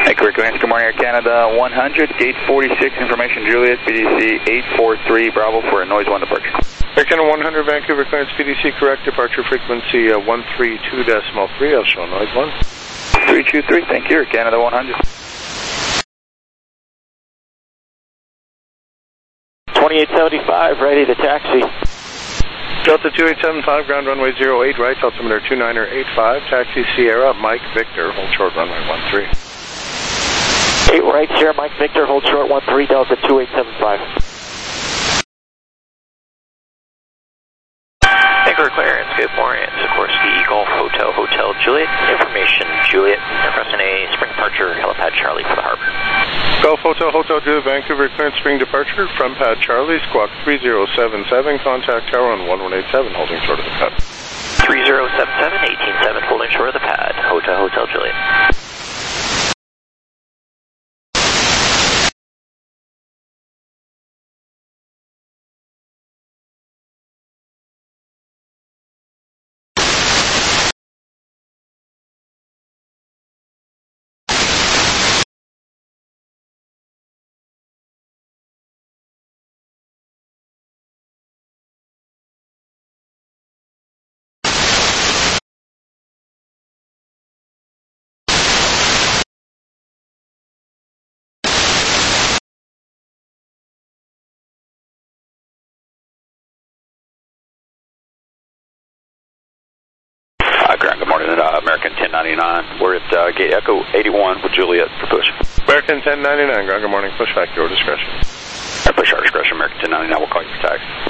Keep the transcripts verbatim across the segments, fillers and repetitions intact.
Correct, good morning, Air Canada one hundred, gate forty-six, information Juliet, P D C eight four three, Bravo for a noise one departure. Air Canada one hundred, Vancouver clearance, P D C correct, departure frequency uh, one three two decimal three, I'll show noise one. three two three, thank you, Air Canada one hundred. twenty-eight seventy-five, ready to taxi. Delta two eight seven five, ground runway zero eight right, altimeter two niner eight five, taxi Sierra, Mike Victor, hold short runway one three. eight right, Sierra, Mike Victor, hold short one three, Delta two eight seven five. Vancouver clearance, good morning, Sikorsky Golf Hotel, Hotel Juliet, information Juliet, requesting a spring departure, helipad Charlie for the harbor. Golf Hotel, Hotel Juliet, Vancouver clearance, spring departure, from pad Charlie, squawk three zero seven seven, contact tower on one one eight seven, holding short of the pad. three zero seven seven, eighteen seven, holding short of the pad, Hotel, Hotel Juliet. Good morning, uh, American ten ninety-nine. We're at uh, gate Echo eighty-one with Juliet for push. American ten ninety-nine, ground, good morning, push back, your discretion. Right, push our discretion, American ten ninety-nine, we'll call you for taxi.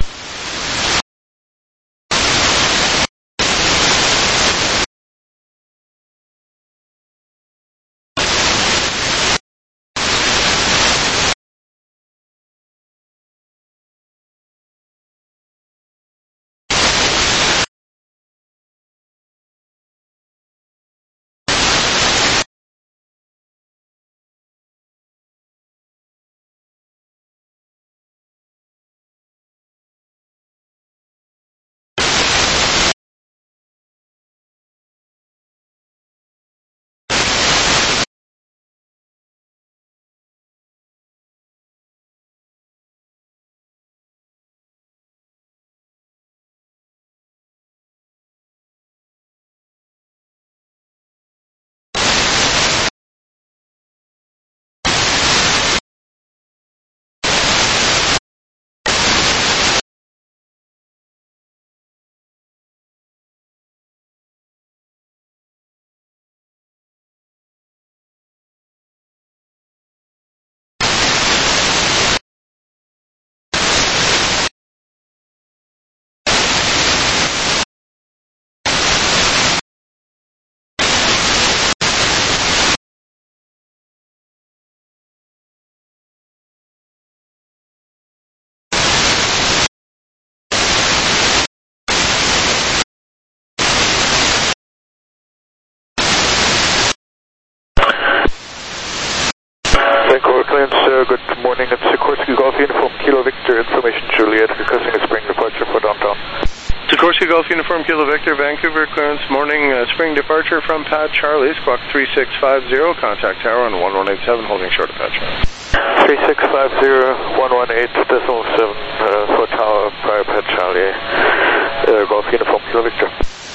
Vancouver clearance, uh, good morning, it's Sikorsky Golf Uniform Kilo Victor, information Juliet, requesting a spring departure for downtown. Sikorsky Golf Uniform Kilo Victor, Vancouver clearance, morning, uh, spring departure from pad Charlie, squawk three six five zero, contact tower on one one eight seven, holding short of pad Charlie. three six five zero, one one eight decimal seven, uh, for tower, prior pad Charlie, uh, Golf Uniform Kilo Victor.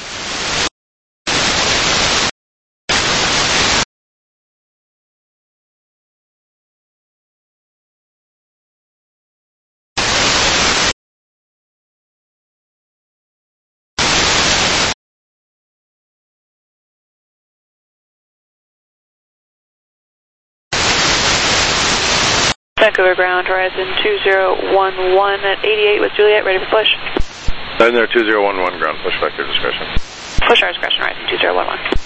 Vancouver ground, horizon two zero one one at eighty-eight with Juliet, ready for push. Then there two zero one one, ground, push back your discretion. Push our discretion, horizon two zero one one.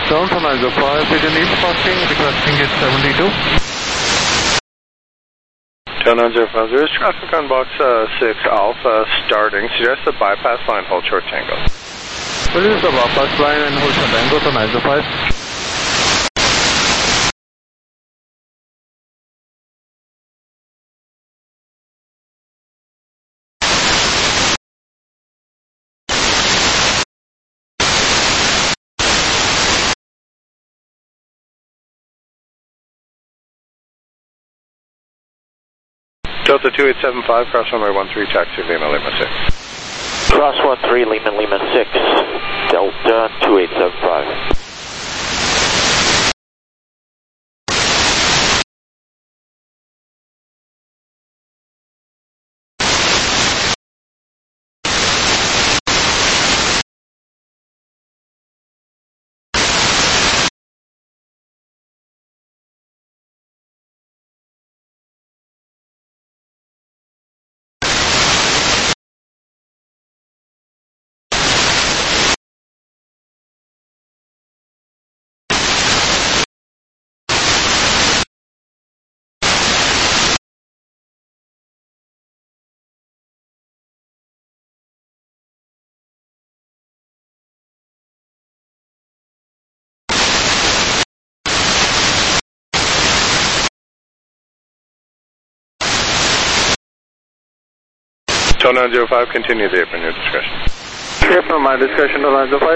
Down to nine zero five, Pigeon East passing, requesting gate seventy-two. Town nine zero five zero, traffic on box uh, six Alpha starting. Suggest the bypass line, hold short tango. Will use the bypass line and hold short tango to nine zero five. Delta two eight seven five, cross runway one three, taxi Lima Lima six. Cross one three, Lima Lima six, Delta two eight seven five. Town nine zero five, continue the airplane your discretion. Here from my discussion to nine zero five.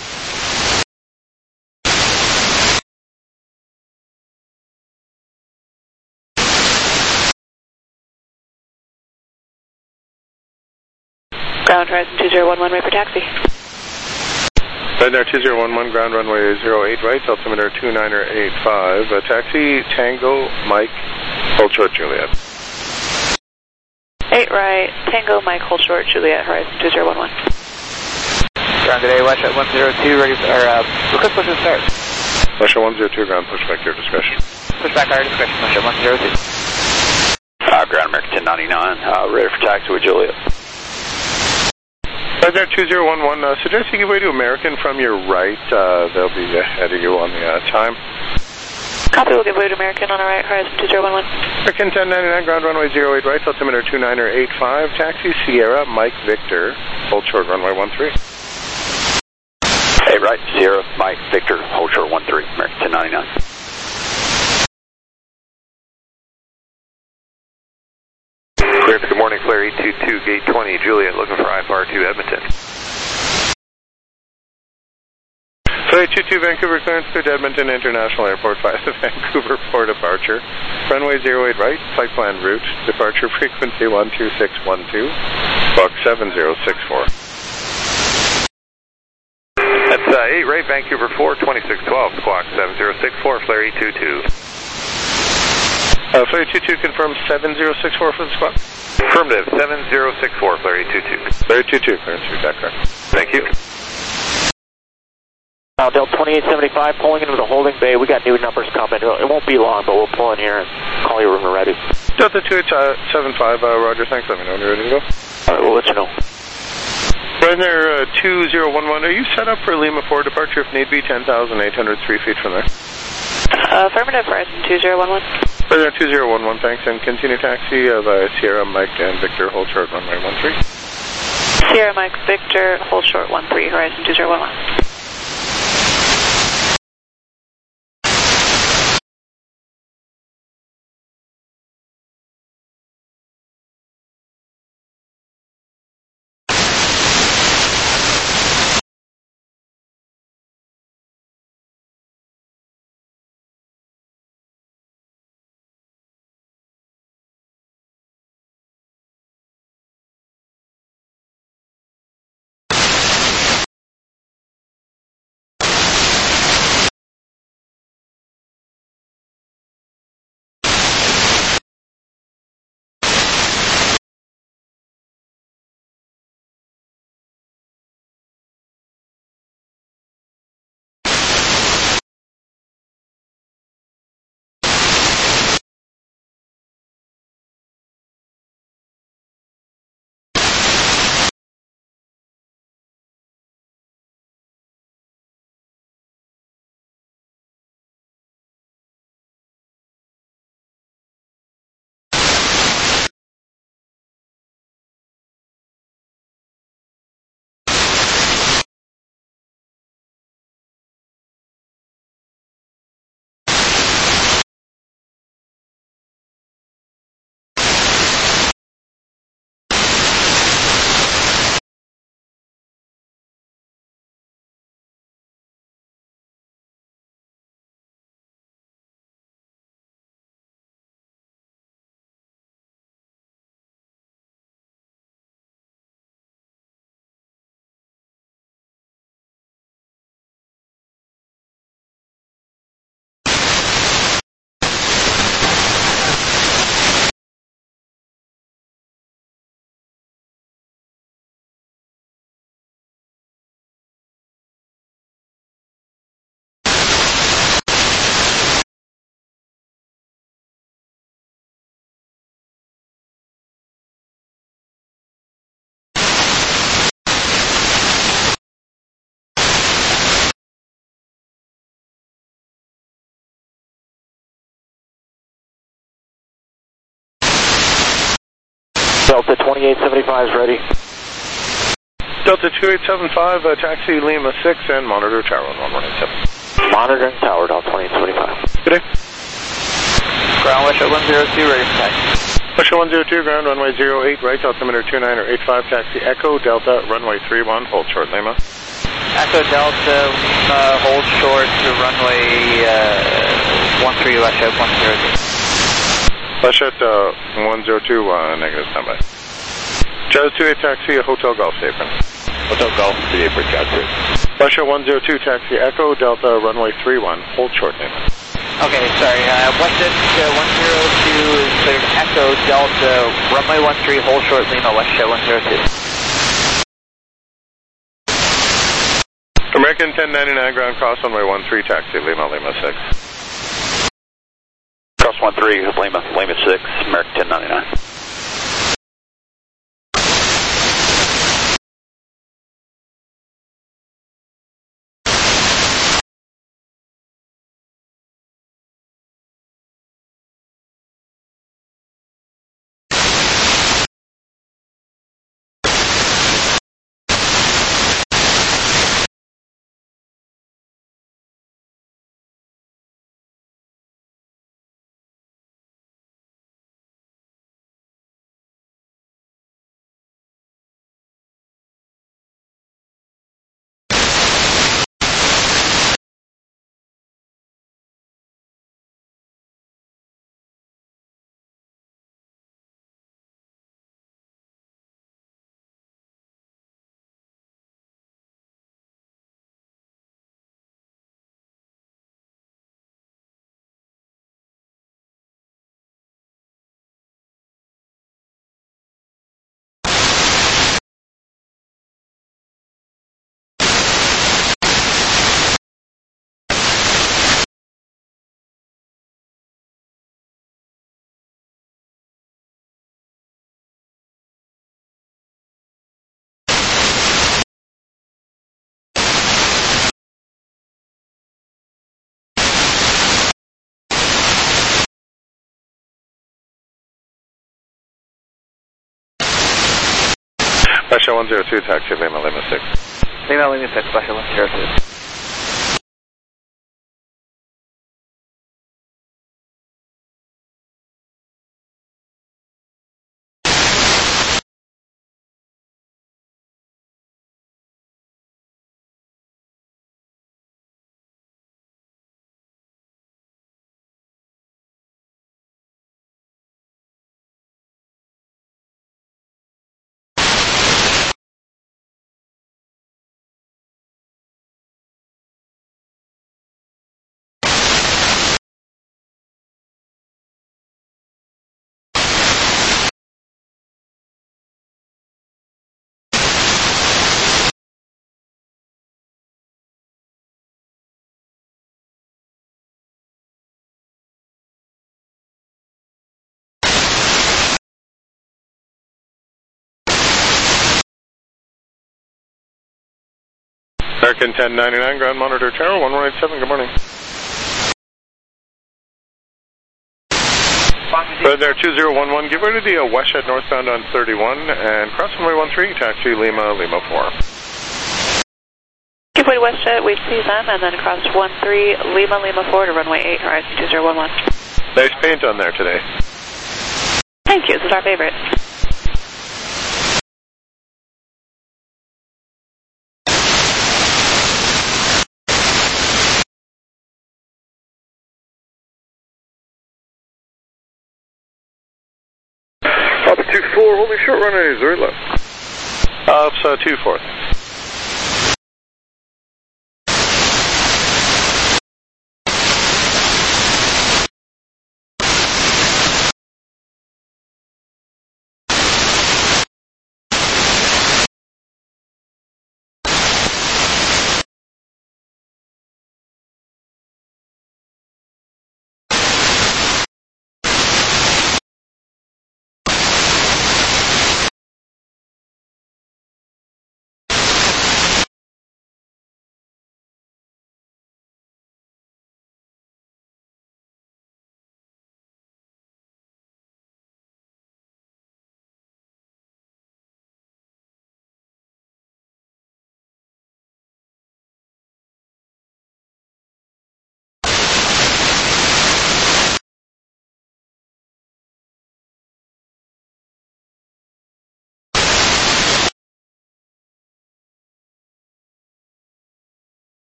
Ground Horizon two zero one one, wait for taxi. Right there, two zero one one, ground runway zero eight right, altimeter two niner eight five. Uh, taxi, Tango, Mike, hold short, Juliet. eight right, Tango, Mike, hold short, Juliet, Horizon two zero one one. Ground today, West at one zero two, ready for, or, uh, request push and start. Russia one zero two, ground push back your discretion. Push back our discretion, Russia one zero two. Uh, ground American ten ninety-nine, uh, ready for taxi with Juliet. Right there, two zero one one, uh, suggest you give way to American from your right. Uh, they'll be ahead of you on the uh, time. Copy, we'll give way to American on our right, Horizon two zero one one. American ten ninety-nine, ground runway zero eight right, altimeter two niner eight five, taxi Sierra, Mike Victor, hold short runway one three. eight right, Sierra, Mike Victor, hold short one three, American ten ninety-nine. Clear, good morning, Flare eight two two, gate twenty, Juliet, looking for I F R two Edmonton. Flare eight two two, Vancouver clearance to Edmonton International Airport via the Vancouver Port departure. Runway zero eight right, flight plan route, departure frequency one two six one two, box seven zero six four. That's uh, eight right, Vancouver four, twenty-six twelve, squawk seven zero six four, Flare eight two two. Uh, Flare eight two two, confirm seven zero six four for the squawk. Affirmative, seven zero six four, Flare eight two two. Flare eight two two, clearance to Dakar. Thank you. Now, Delta twenty-eight seventy-five, pulling into the holding bay. We got new numbers coming. It won't be long, but we'll pull in here and call you when we're ready. Delta two eight seven five, uh, Roger, thanks. Let me know when you're ready to go. All right, we'll let you know. Right there, uh, two zero one one, are you set up for Lima four departure if need be, ten thousand eight hundred three feet from there? Uh, affirmative, Horizon two zero one one. Right there, two zero one one, thanks, and continue taxi of uh, Sierra, Mike, and Victor, hold short runway one three. Sierra, Mike, Victor, hold short one three, Horizon two zero one one. Delta twenty-eight seventy-five is ready. Delta two eight seven five, uh, taxi Lima six and monitor tower one one eight seven. Monitor and tower, Delta twenty-eight seventy-five. Good day. Ground West one zero two, ready for taxi. West one zero two, ground runway zero eight, right, altimeter two nine or eight five, taxi Echo Delta, runway three one, hold short Lima. Echo Delta, uh, hold short to runway uh, one three, Westjet one zero two. Westjet uh, one zero two, uh, negative standby. Jazz two eight, taxi Hotel Golf, apron. Hotel Golf, the apron, Jazz two. Westjet one zero two, taxi Echo Delta, runway three one, hold short Lima. Okay, sorry, uh, Westjet uh, one zero two is cleared Echo Delta, runway one three, hold short Lima, Westjet one zero two. American ten ninety-nine, ground cross runway one three, taxi Lima, Lima six. Cross one three, Lima, Lima six, American ten ninety-nine. Westjet one zero two, taxi Lima, Lima six. Lima, Lima six, Westjet one zero two. American ten ninety-nine, ground monitor tower one one eight seven, good morning. Red there two zero one one, give way to the uh, Westjet northbound on thirty-one and cross runway one three, taxi Lima, Lima four. Give way to Westjet, wait to see them, and then cross one three, Lima, Lima four to runway eight, horizon two zero one one. Nice paint on there today. Thank you, this is our favorite. Alpha two four, holding short runway zero left. Alpha two four.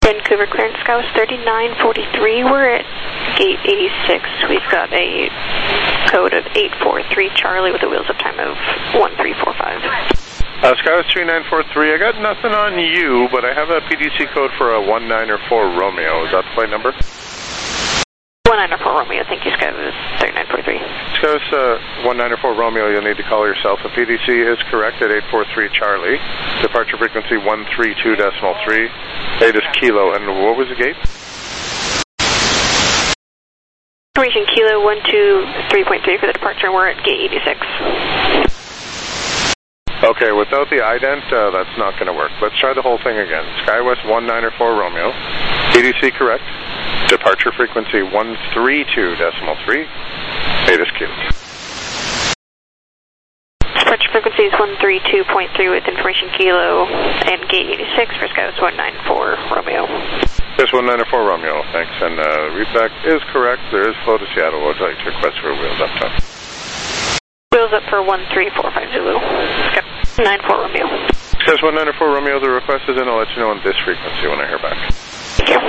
Vancouver clearance, Skywest thirty-nine forty-three. We're at gate eighty-six. We've got a code of eight four three Charlie with a wheels up time of one three four five. Uh, Skywest three nine four three, I got nothing on you, but I have a P D C code for a one nine four Romeo. Is that the flight number? one nine four Romeo, thank you, Skywest thirty-nine forty-three. Skywest uh, one nine four Romeo, you'll need to call yourself. A P D C is correct at eight four three Charlie. Departure frequency one three two decimal three. Latest kilo, and what was the gate? Information kilo one two three point three for the departure, and we're at gate eighty-six. Okay, without the ident, uh, that's not going to work. Let's try the whole thing again. Skywest one nine four Romeo. P D C correct. Departure frequency one three two decimal three. Latest kilo. Departure frequency is one three two point three with information kilo and gate eighty-six for Skywest one nine four Romeo. Yes, one nine four Romeo, thanks. And uh, readback is correct. There is flow to Seattle. Would like to request for wheels up time. Wheels up for one three four five Zulu. Skywest nine four Romeo. Skywest one nine four Romeo, the request is in. I'll let you know on this frequency when I hear back. Thank you.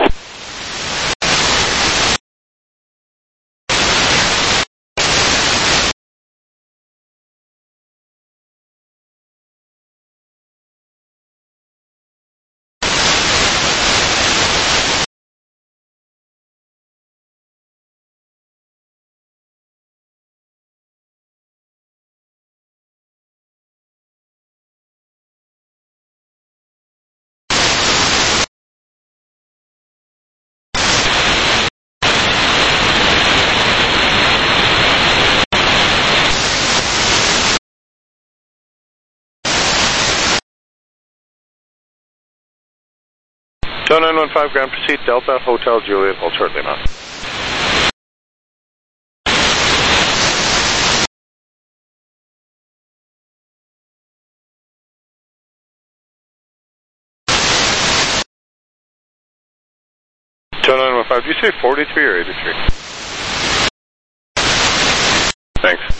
Joe nine one five, ground proceed, Delta, Hotel Juliet, hold shortly now. Joe nine one five, did you say forty-three or eighty-three? Thanks.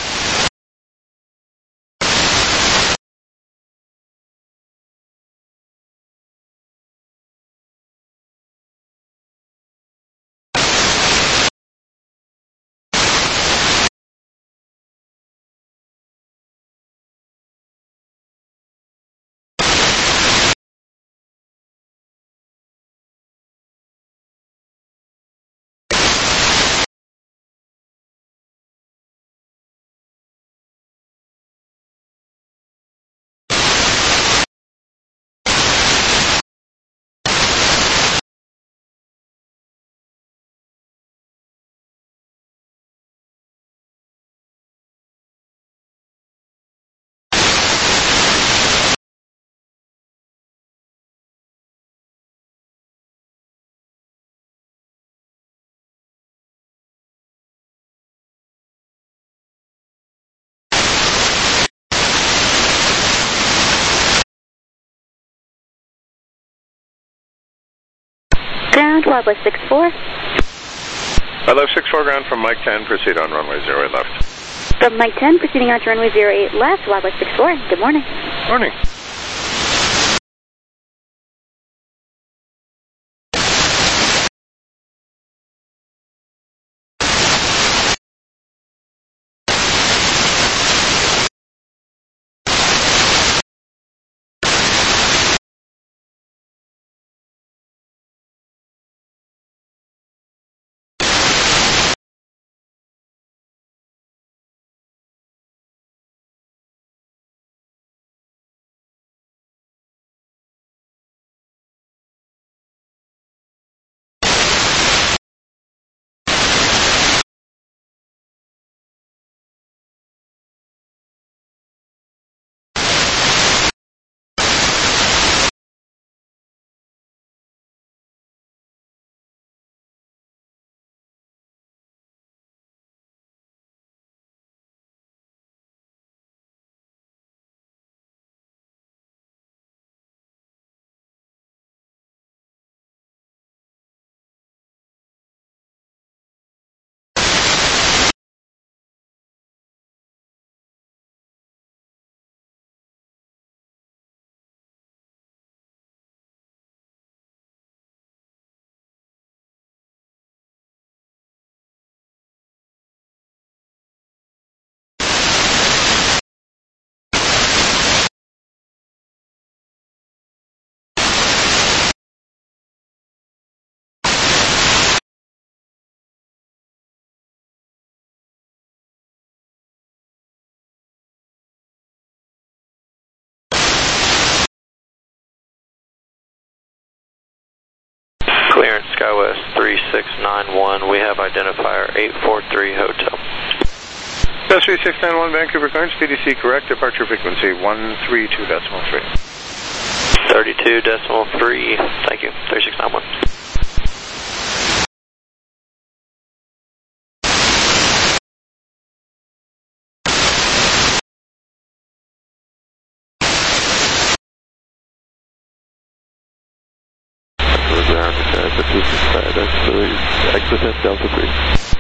Ground, Wildlife six four. I left six four ground from Mike ten, proceed on runway zero eight left. From Mike ten, proceeding on to runway zero eight left, Wildlife six four. Good morning. Morning. three six nine one. We have identifier eight four three Hotel. Jazz three six nine one, Vancouver Currents, P D C correct, departure frequency one three two decimal three. thirty-two decimal three, thank you, three six nine one. Exit at Delta three.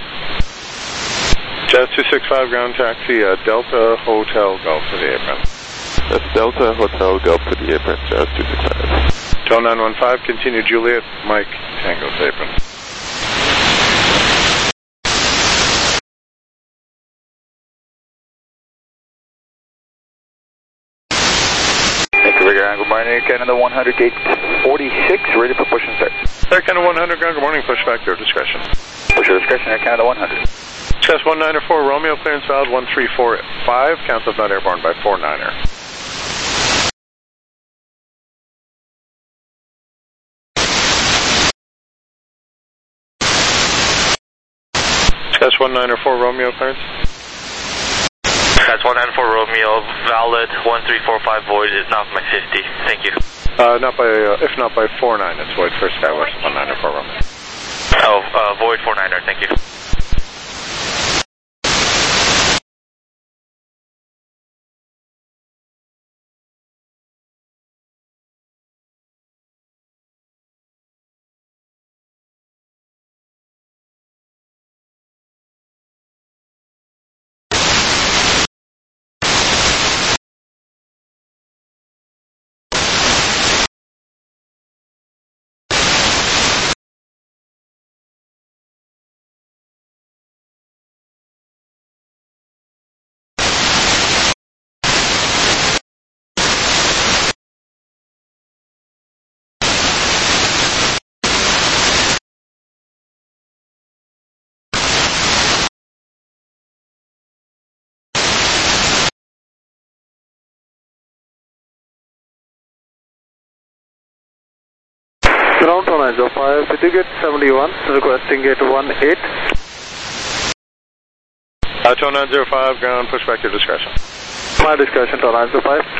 Jazz two six five, ground taxi, uh, Delta Hotel Golf for the apron. That's Delta Hotel Golf for the apron, Jazz two six five. Tow nine one five, continue Juliet, Mike, Tango to apron. Vancouver ground, good morning, Canada one hundred, gate forty-six, ready for push and start. Air Canada one hundred, ground, good morning, push back your discretion. Push your discretion, Air Canada one hundred. Chess one niner four, Romeo, clearance valid one three four five, cancels not airborne by four niner. Chess one niner four, Romeo, clearance. Chess one niner four, Romeo, valid one three four five, void is not my fifty, thank you. Uh, not by, uh, if not by four nine, it's void for Skywest one niner four, Romeo. Oh, uh, void four niner, thank you. Ground to nine zero five, City Gate seventy-one, requesting gate one eight. Uh, tow nine zero five, ground, push back your discretion. My discretion to nine zero five.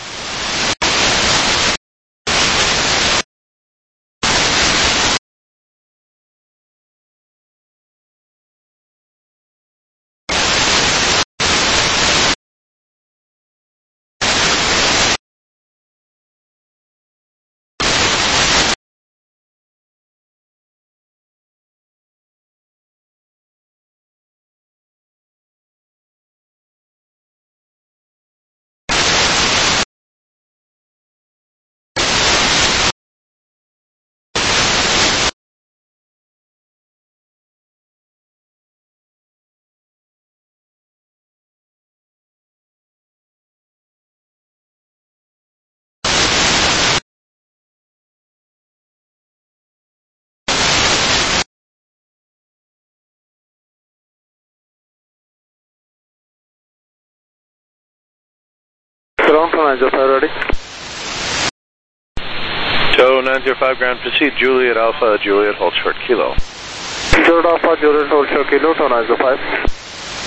Ground to nine zero five, ready. Tow nine zero five, ground, proceed Juliet Alpha, Juliet, hold short, Kilo. Juliet Alpha, Juliet, hold short, Kilo to nine zero five.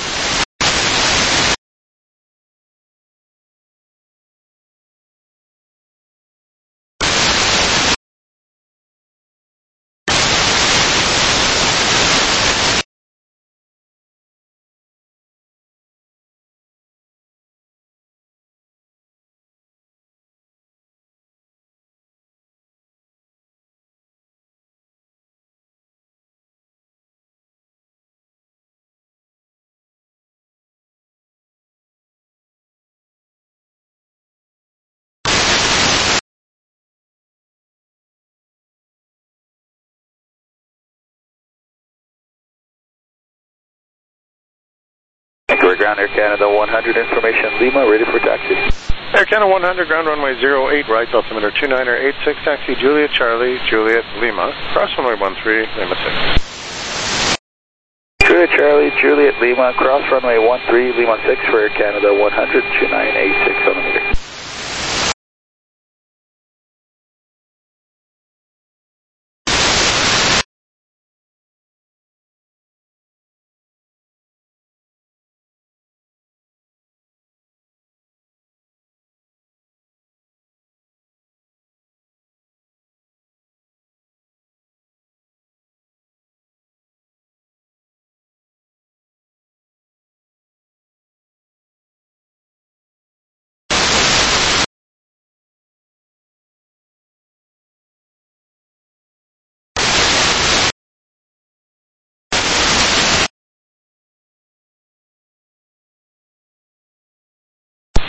Vancouver ground, Air Canada one hundred, information Lima, ready for taxi. Air Canada one hundred, ground runway zero eight, right, altimeter two niner eight six, taxi Juliet Charlie, Juliet Lima, cross runway one three, Lima six. Juliet Charlie, Juliet Lima, cross runway one three, Lima six for Air Canada one hundred, two nine eight six on the meter.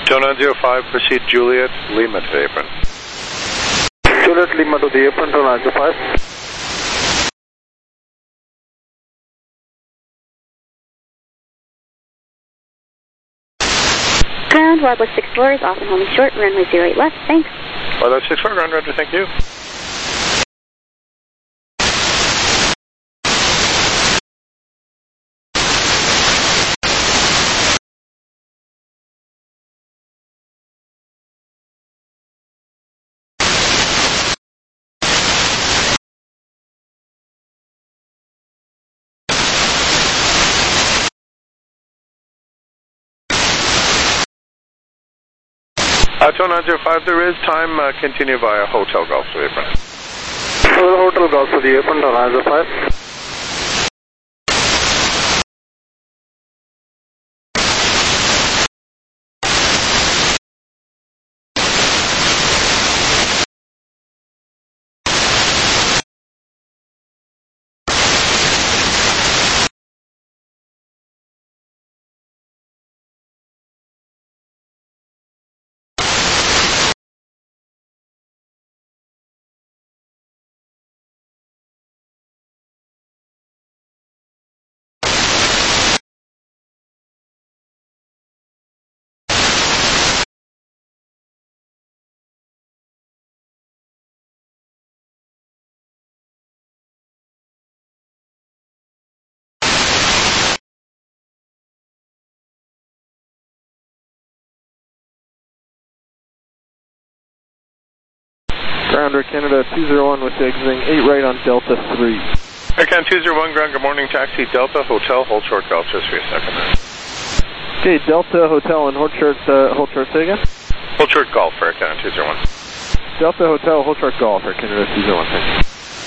Joe nine zero five, proceed Juliet, Lima to the apron. Juliet Lima to the apron, Joe nine zero five. Ground, Wildwest six four is off and homing short, runway zero eight left, thanks. Wildwest six four, ground roger, thank you. Uh, Joe nine zero five, there is time, uh, continue via Hotel Golf to the apron. Hotel Golf to the apron, Joe nine zero five. Grounder Canada two zero one with exiting eight right on Delta three. Air Canada two zero one, ground, good morning, taxi Delta, Hotel, hold short golf, just for a second. Okay, Delta Hotel and hold short, uh, hold short, say again? Hold short golf for Air Canada two zero one. Delta Hotel, hold short golf, Air Canada two zero one, thank you.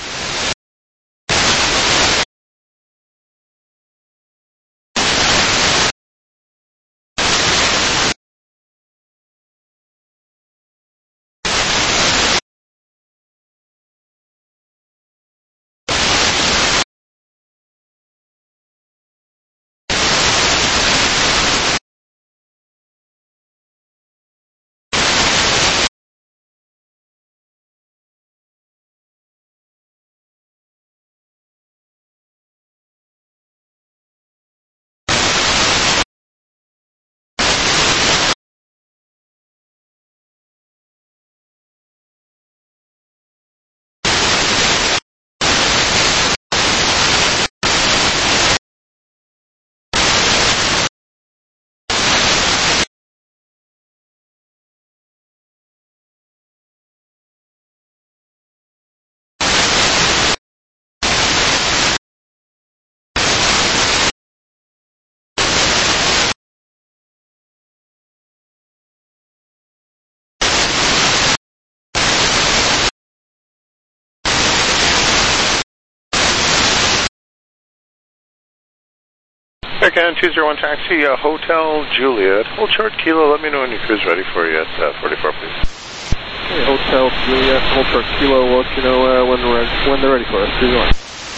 Air Canada two zero one taxi, uh, Hotel Juliet, hold short Kilo, let me know when your crew's ready for you at uh, forty-four, please. Okay, Hotel Juliet, hold short Kilo, we'll let you know uh, when, we're, when they're ready for us, two zero one.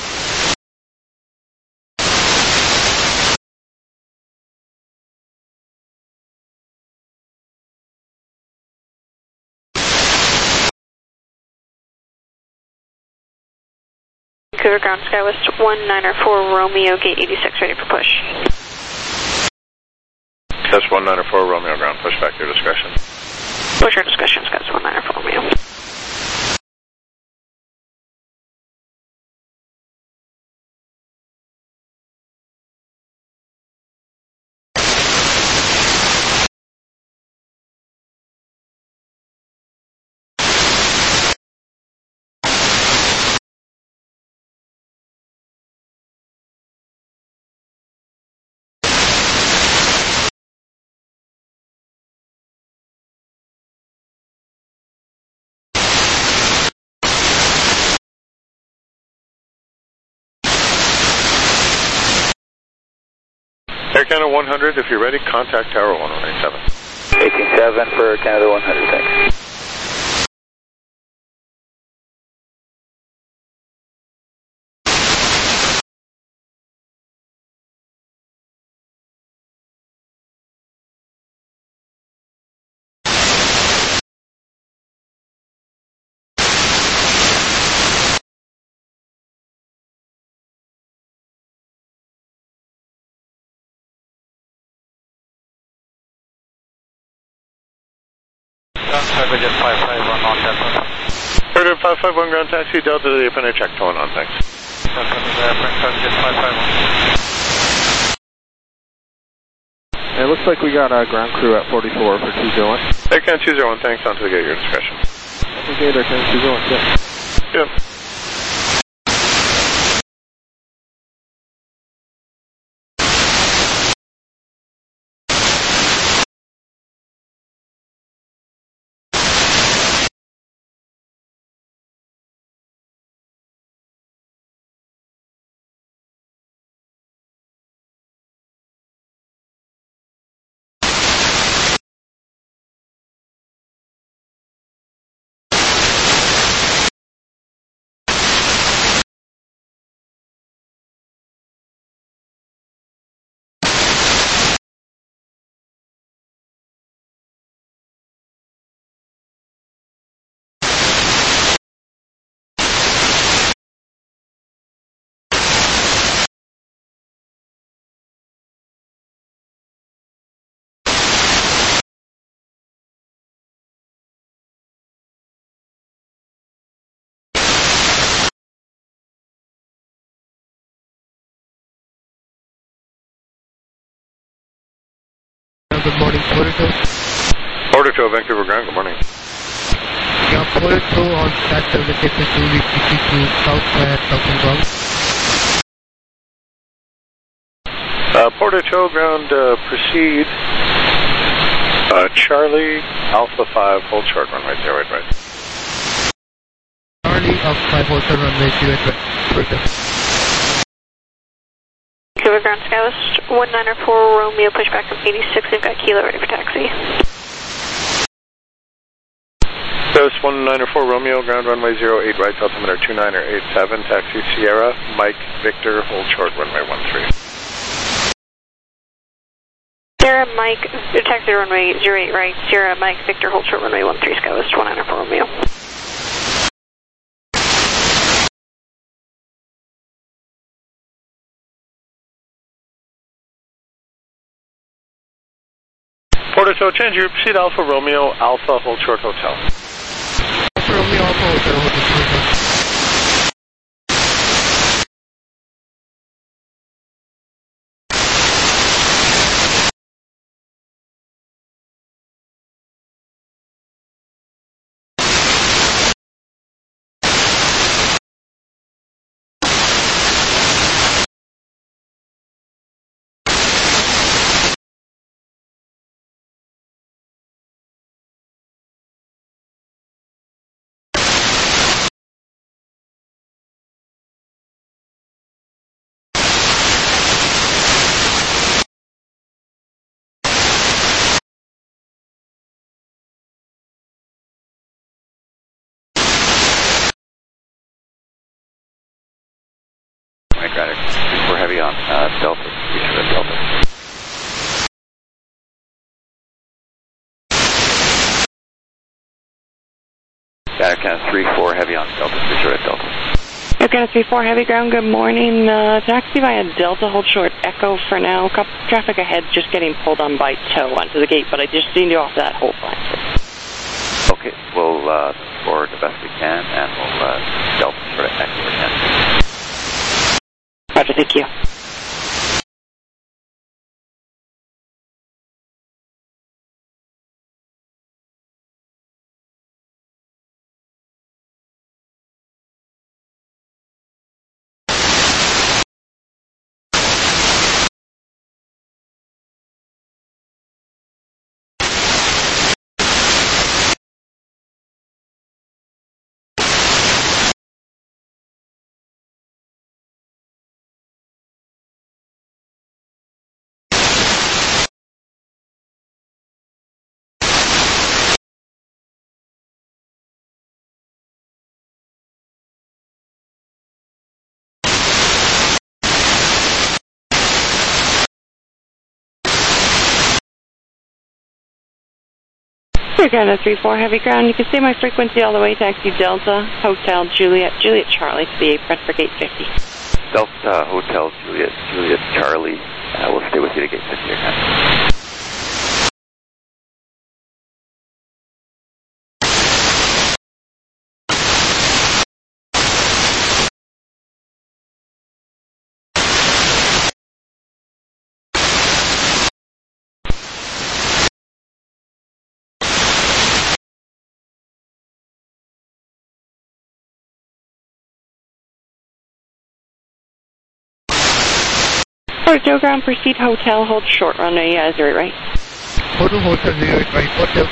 Vancouver ground, Skywest one nine four Romeo, gate eighty-six, ready for push. That's one nine four Romeo ground, push back your discretion. Push your discretion, Skywest one nine four Romeo. Air Canada one hundred, if you're ready, contact Tower one one eight seven. eighteen seven for Canada one hundred, thanks. Target Jet five five one on Delta. Target five five one ground taxi, Delta to the F N A check, towing on, thanks. Delta to the Target Jet five five one. It looks like we got a ground crew at forty-four for two zero one. Aircan two zero one, thanks, on to the gate, your discretion. Okay, Aircan two zero one, yeah. Yep. Good morning, Porto. Porto, Vancouver ground, good morning. Yeah, Porto on status indicator two V T C to southwest Southern Ground. Uh, Porto ground, uh, proceed. Uh, Charlie, Alpha five, hold short, runway zero eight right. Charlie, Alpha five, hold short, runway zero eight right. Porto. Vancouver ground, Skywest one nine four Romeo, pushback from eighty-six, we've got Kilo ready for taxi. Skywest one nine four Romeo, ground runway zero eight right, altimeter two nine eight seven, taxi Sierra, Mike, Victor, hold short, runway one three. Sierra, Mike, taxi runway zero eight right, Sierra, Mike, Victor, hold short, runway one three, Skywest one nine four Romeo. Porto, change your proceed Alpha Romeo, Alpha, hold short, hotel. Alpha Romeo, Alpha, hotel, hold short. Mike Radek, we're heavy on uh, Delta, be sure at Delta. Aircan three four heavy on Delta, be sure at Delta. Aircan three four heavy ground, good morning. Uh, taxi via Delta, hold short, Echo for now. Couple traffic ahead, just getting pulled on by tow onto the gate, but I just need you off that whole line. Okay, we'll uh, forward the best we can, and we'll uh, Delta sort of Echo again. Roger, thank you. Aircan three four heavy ground, you can see my frequency all the way, taxi Delta, Hotel Juliet, Juliet Charlie to the apron for gate fifty. Delta, Hotel Juliet, Juliet Charlie, uh, we'll stay with you to gate fifty again. Hotel ground, proceed hotel, hold short runway uh, zero right. Go to Hotel zero eight right, Hotel.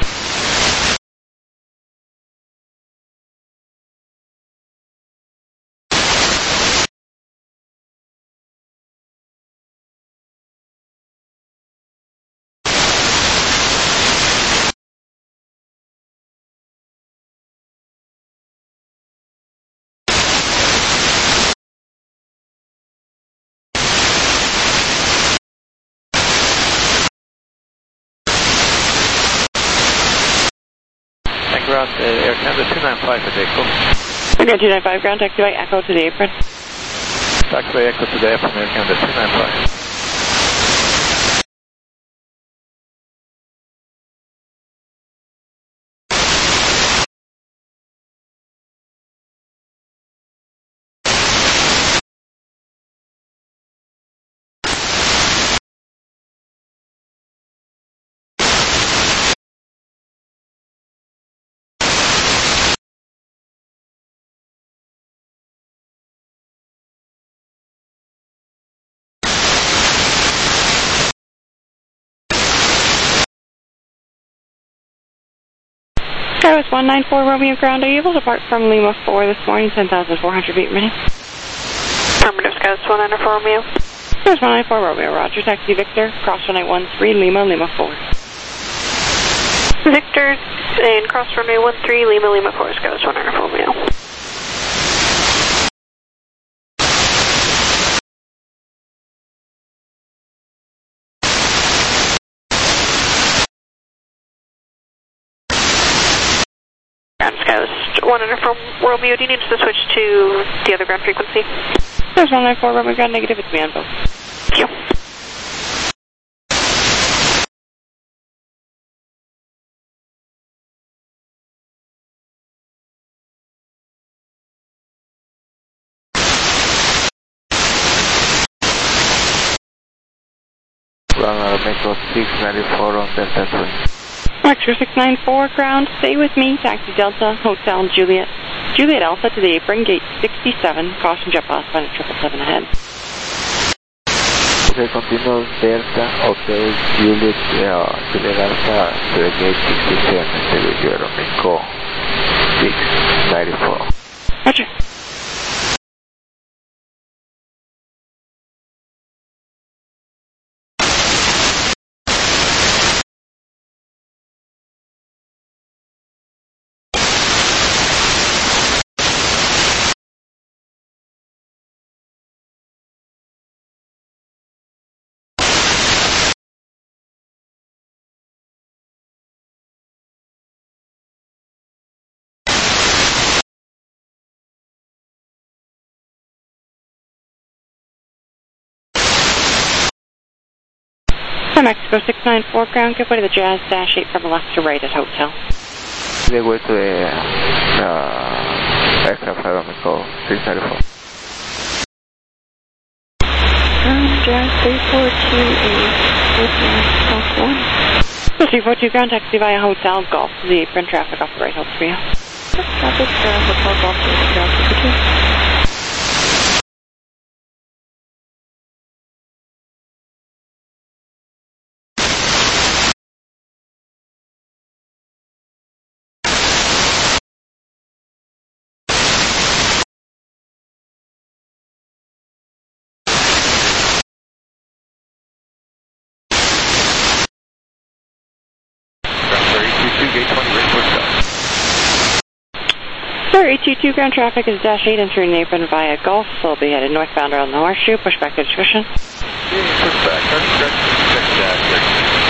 Ground, uh, Air Canada two nine five for Echo. Air Canada two nine five, ground taxi by Echo to the apron. Taxi by Echo to the apron, Air Canada two nine five. Skywest one nine four Romeo ground, are you able to depart from Lima four this morning, ten thousand four hundred feet per minute? Affirmative, Skywest one nine four Romeo. Skywest one nine four Romeo, roger, taxi Victor, cross runway one three, Lima, Lima four. Victor, and cross runway one three, Lima, Lima four, Skywest one nine four Romeo. Skywest one nine four Romeo, do you need us to switch to the other ground frequency? Skywest one nine four Romeo, ground negative, it's me on both. Thank you. Runway Metro six ninety-four on Delta Twin. Metro six nine four, ground, stay with me, taxi Delta, Hotel Juliet. Juliet Alpha to the apron, gate sixty-seven, caution jet pass by triple seven ahead. Okay, continue Delta, Hotel Juliet, uh, Juliet Alpha to the gate sixty-seven, stay with you, Mexico six ninety-four. Roger. Mexico six nine four, ground, give way to the Jazz dash eight from left to right at Hotel. Give way to the uh, aircraft from Mexico six nine four. Ground, Jazz three four two eight, Hotel, Golf one. three four two, ground, taxi via Hotel, Golf to the apron, traffic off the right, hold for you. Traffic, uh, Hotel, Golf to the ground, two two. Sir, eight two two, ground traffic is dash eight entering the apron via Gulf. Will be headed northbound around the Horseshoe. Push back to discussion. Push back. Check that.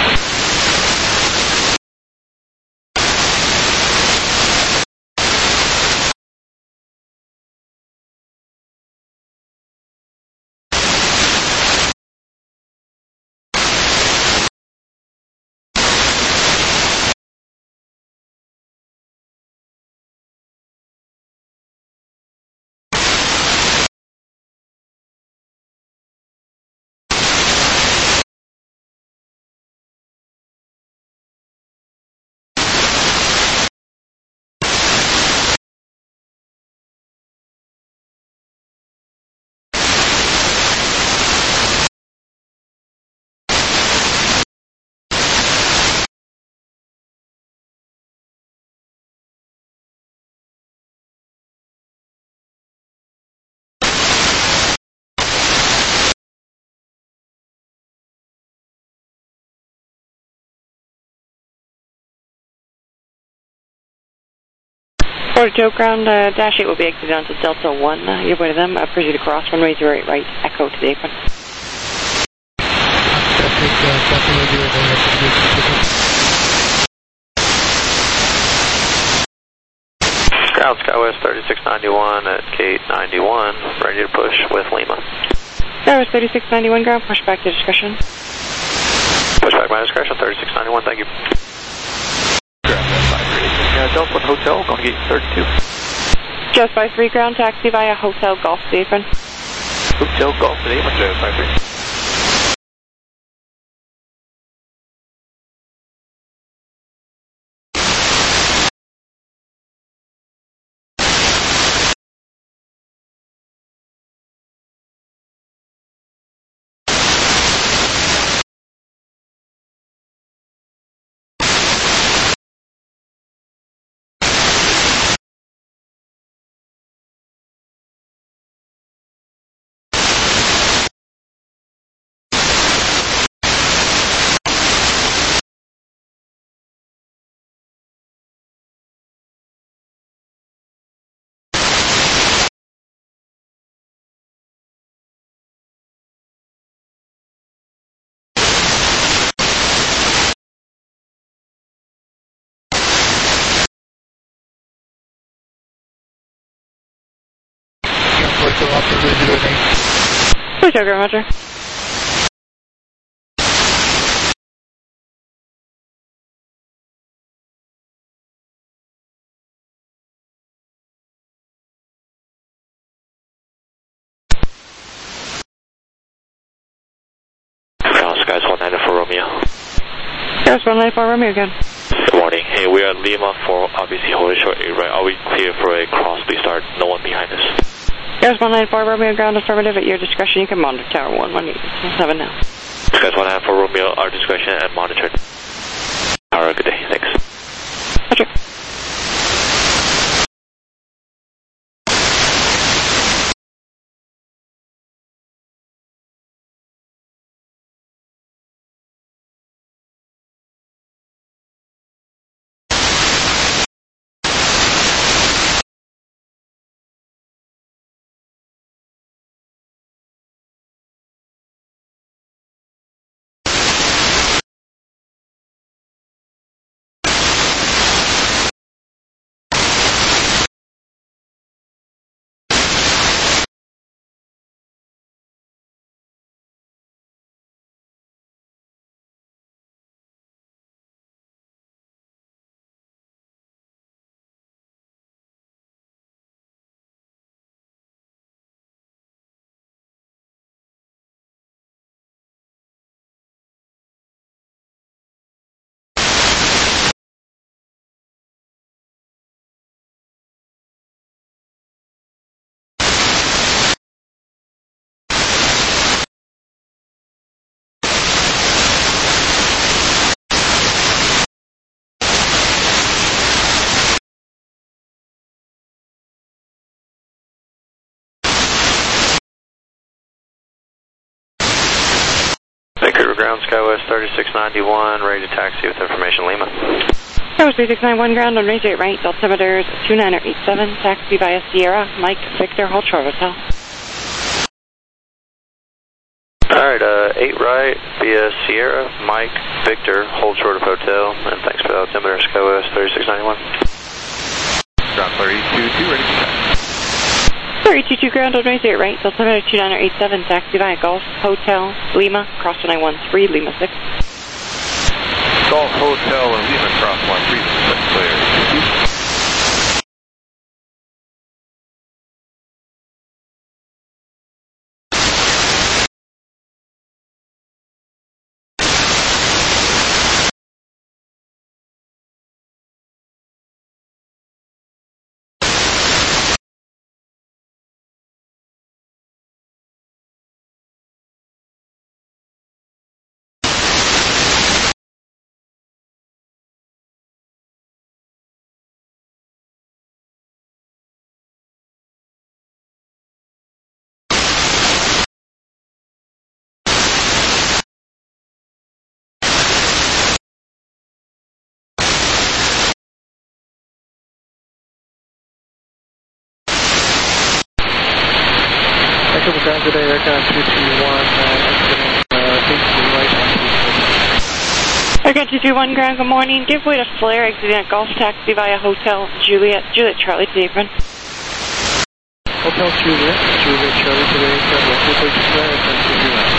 forty-two ground, uh, dash eight will be exited onto Delta one. Uh, you're with them. Uh, proceed across runway zero eight right, echo to the apron. Ground Skywest thirty-six ninety-one at gate ninety-one, ready to push with Lima. Skywest thirty-six ninety-one ground, push back to discretion. Push back my discretion, thirty-six ninety-one, thank you. Uh, Delta one Hotel, going to gate thirty-two. Just by three ground, taxi via Hotel Golf to the apron. Hotel Golf to the apron, Just by three. Push over, Roger. Skies one ninety-four Romeo. Skies one ninety-four Romeo again. Good morning. Hey, we are Lima for obviously holding short eight right. Are we clear for a cross restart? No one behind us. Skies one ninety-four Romeo ground affirmative at your discretion. You can monitor tower one one eight seven now. Skies one ninety-four Romeo, our discretion and monitor. Tower, good day. Thanks. Roger. Vancouver ground, Skywest thirty-six ninety-one, ready to taxi with information Lima. Skywest thirty-six ninety-one ground on raise eight right, altimeters two niner eight seven, taxi via Sierra, Mike, Victor, hold short hotel. Alright, uh, eight right via Sierra, Mike, Victor, hold short of hotel, and thanks for the altimeter, Skywest thirty-six ninety-one. Ground thirty-two two, ready to taxi. thirty-two two ground on raise eight right, altimeter two niner eight seven, taxi via Golf, Hotel, Lima, cross one nine one three, Lima six. Golf Hotel and Lima cross one three, clear. Vancouver ground today, Aircon two two one, uh, exiting, uh, eight two right on two. Aircon two two one ground, good morning. Give way to Flare, exiting at Golf Taxi via Hotel Juliet, Juliet Charlie to the apron. Hotel Juliet, Juliet Charlie to the apron, Vancouver to Flare, Aircon two two one.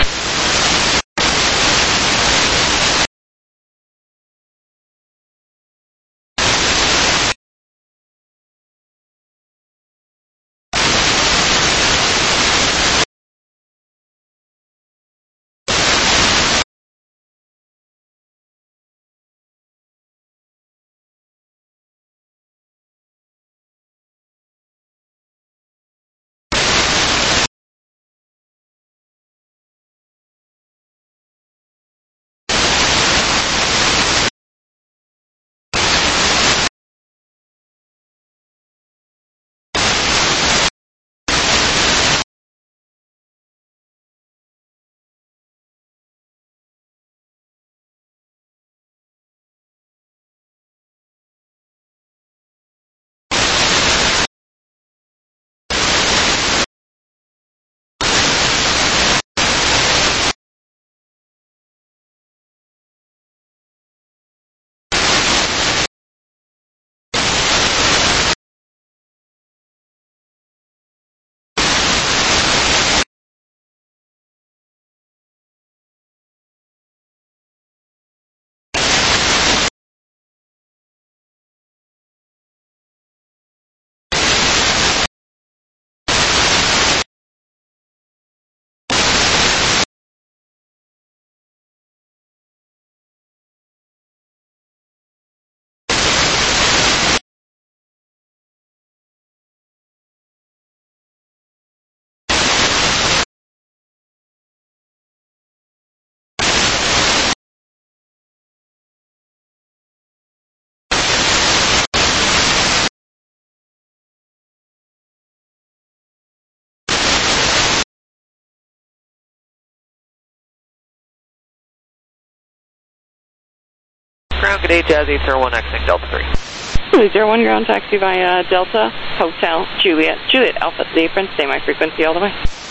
Ground, good day, Jazz eight zero one, exiting Delta three. Juliet zero one ground taxi via Delta, Hotel, Juliet, Juliet Alpha to the apron, stay my frequency all the way.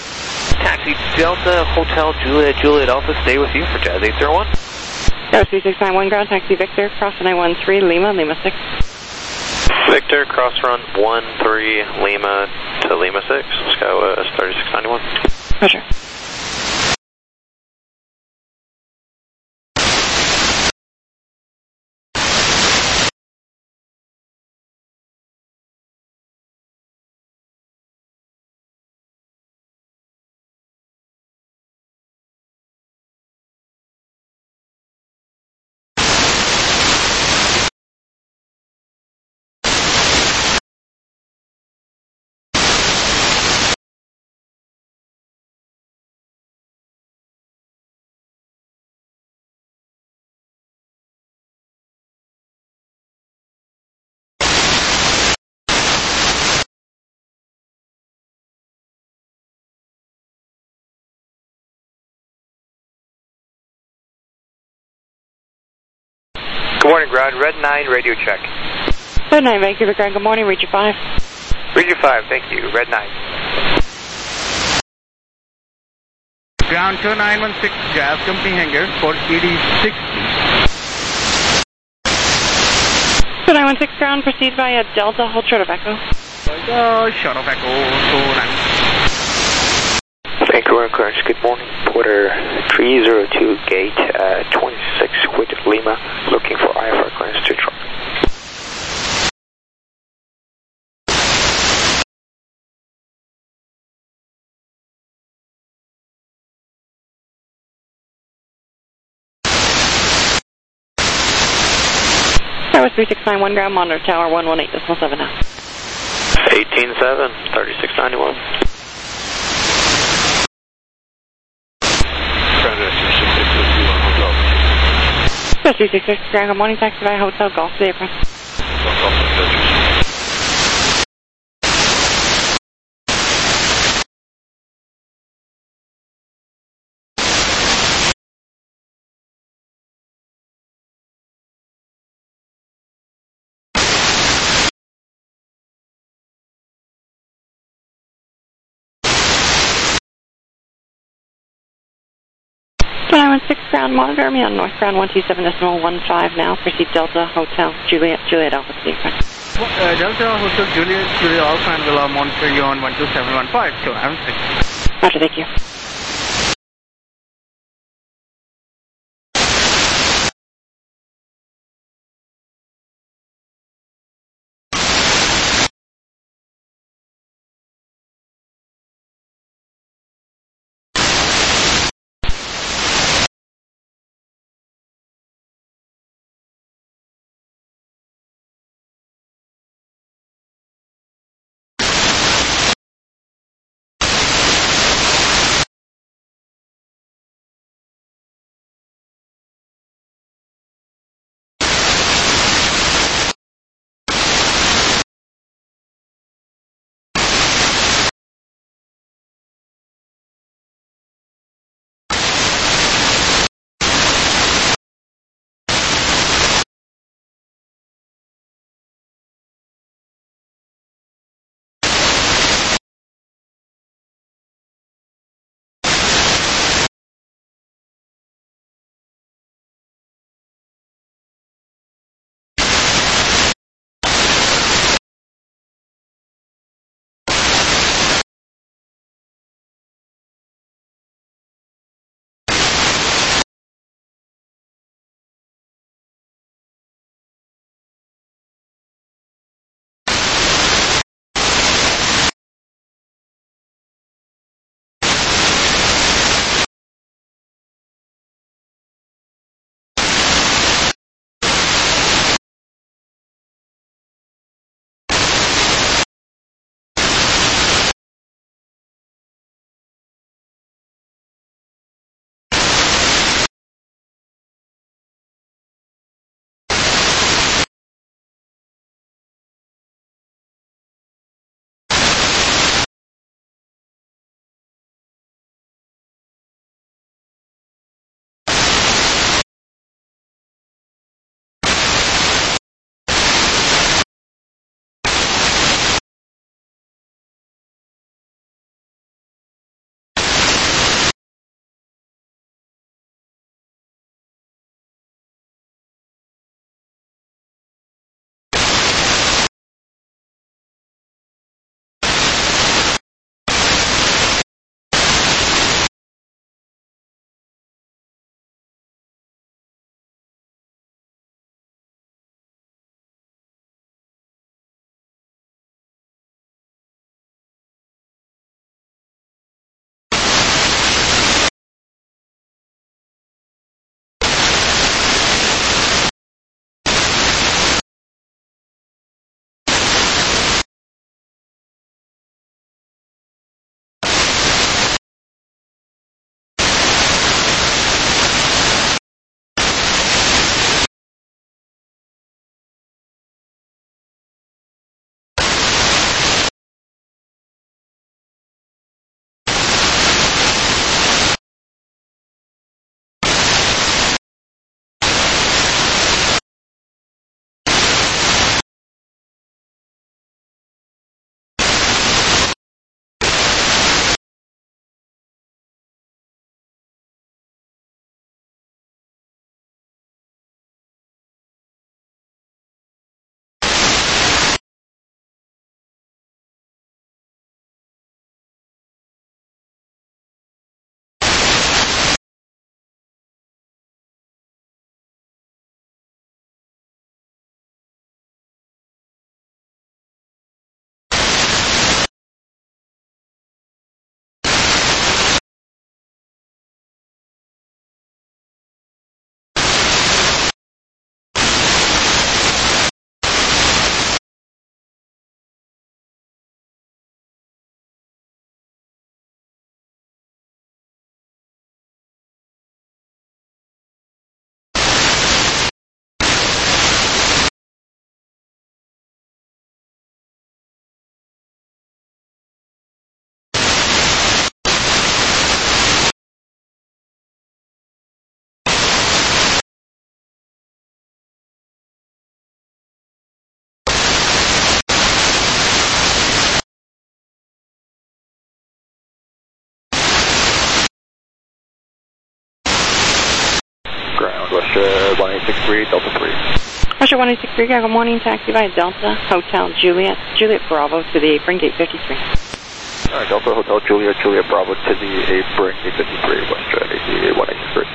Taxi Delta, Hotel, Juliet, Juliet Alpha, stay with you for Jazz eight zero one. Tower three six nine one ground taxi Victor, cross nine one three, Lima, Lima six. Victor, cross run one three Lima to Lima six, SkyWest thirty-six ninety-one. Roger. Good morning, ground. Red nine, radio check. Red nine, Vancouver ground, good morning, Region five. Region five, thank you. Red nine. Ground two nine one six, Jazz Company Hangar for E D sixty. two nine one six ground, proceed via Delta, hold short of Echo. Oh, short of Echo, so nine. Vancouver Orange, good morning. Porter three zero two, gate uh, twenty-six with Lima, looking for I F R clearance to drop. Tower three six nine one ground, monitor tower one one eight decimal seven now. eighteen seven, thirty-six ninety-one. three six six ground, good morning, taxi via Hotel Golf to the apron. Flight one six ground, monitor me on northbound one two seven decimal one five now. Proceed Delta Hotel Juliet Juliet Alpha Sequence. Uh, Delta Hotel Juliet Juliet Alpha and will monitor you on one two seven one five. So I'm six. Roger, thank you. Russia one eight six three, Delta three. Russia one eight six three, good morning, taxi via Delta, Hotel Juliet, Juliet Bravo to the Apron Gate fifty-three. Alright, Delta Hotel Juliet, Juliet Bravo to the Apron Gate fifty-three, West A C one eight six three.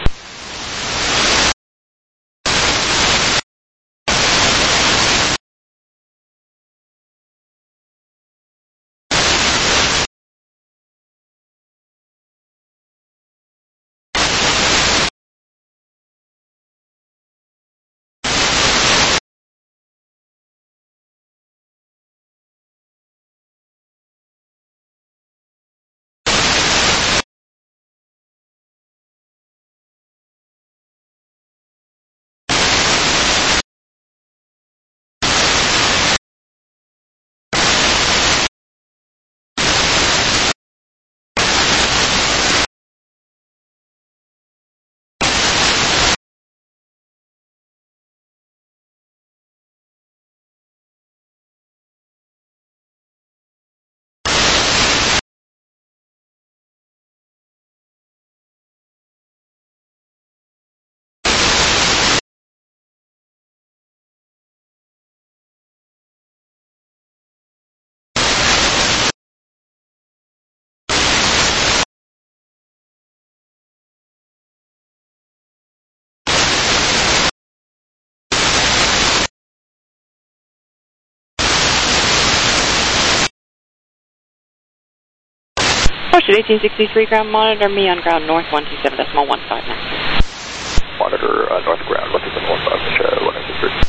Russia eighteen sixty-three, ground monitor, me on ground north one two seven decimal one five nine. Monitor uh, north ground one two seven one five, Russia one eight six three.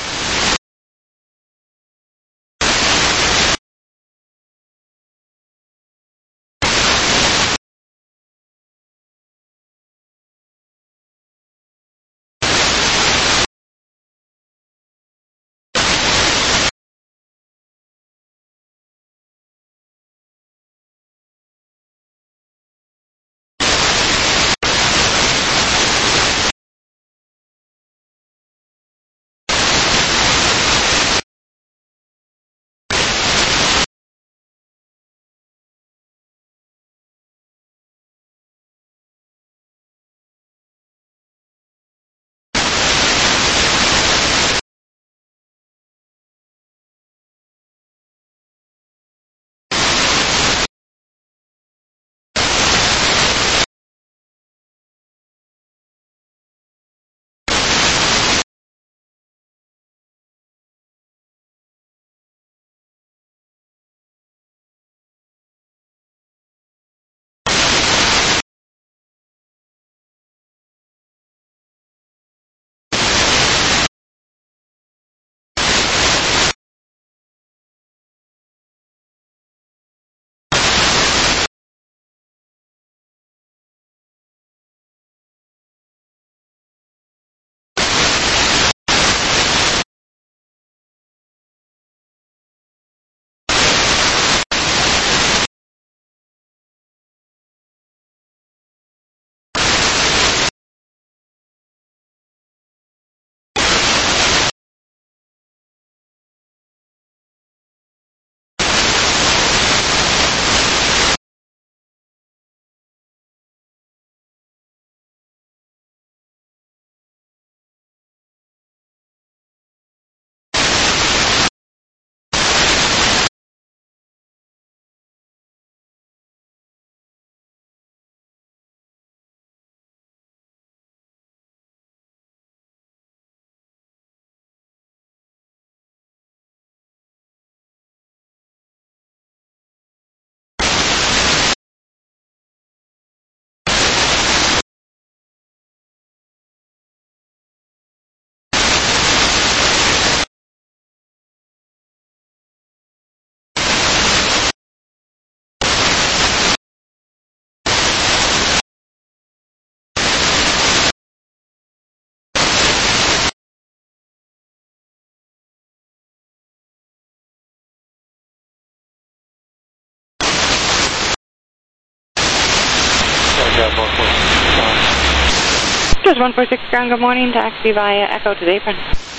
Just one four six ground, good morning, taxi via Echo to the Apron.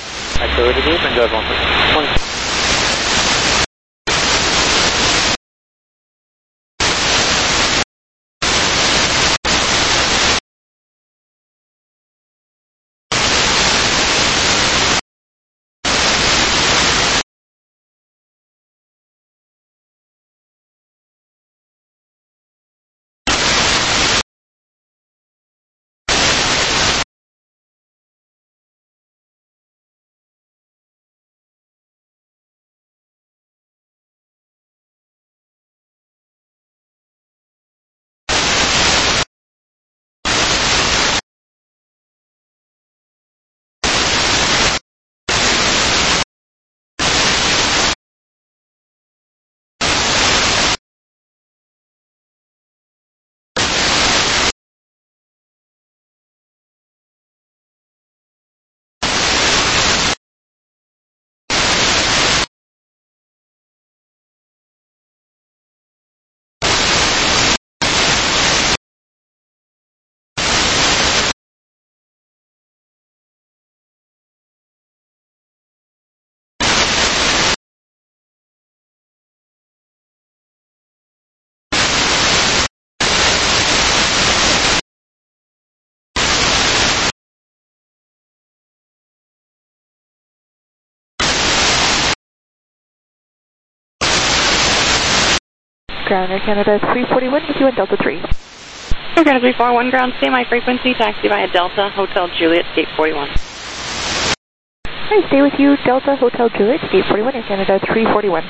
Echo to the Apron, Jazz one four six. Ground Air Canada three forty-one with you on Delta three. Air Canada three forty-one ground, stay my frequency, taxi via Delta, Hotel Juliet, Gate forty-one. Alright, stay with you, Delta, Hotel Juliet, Gate forty-one, Air Canada three forty-one.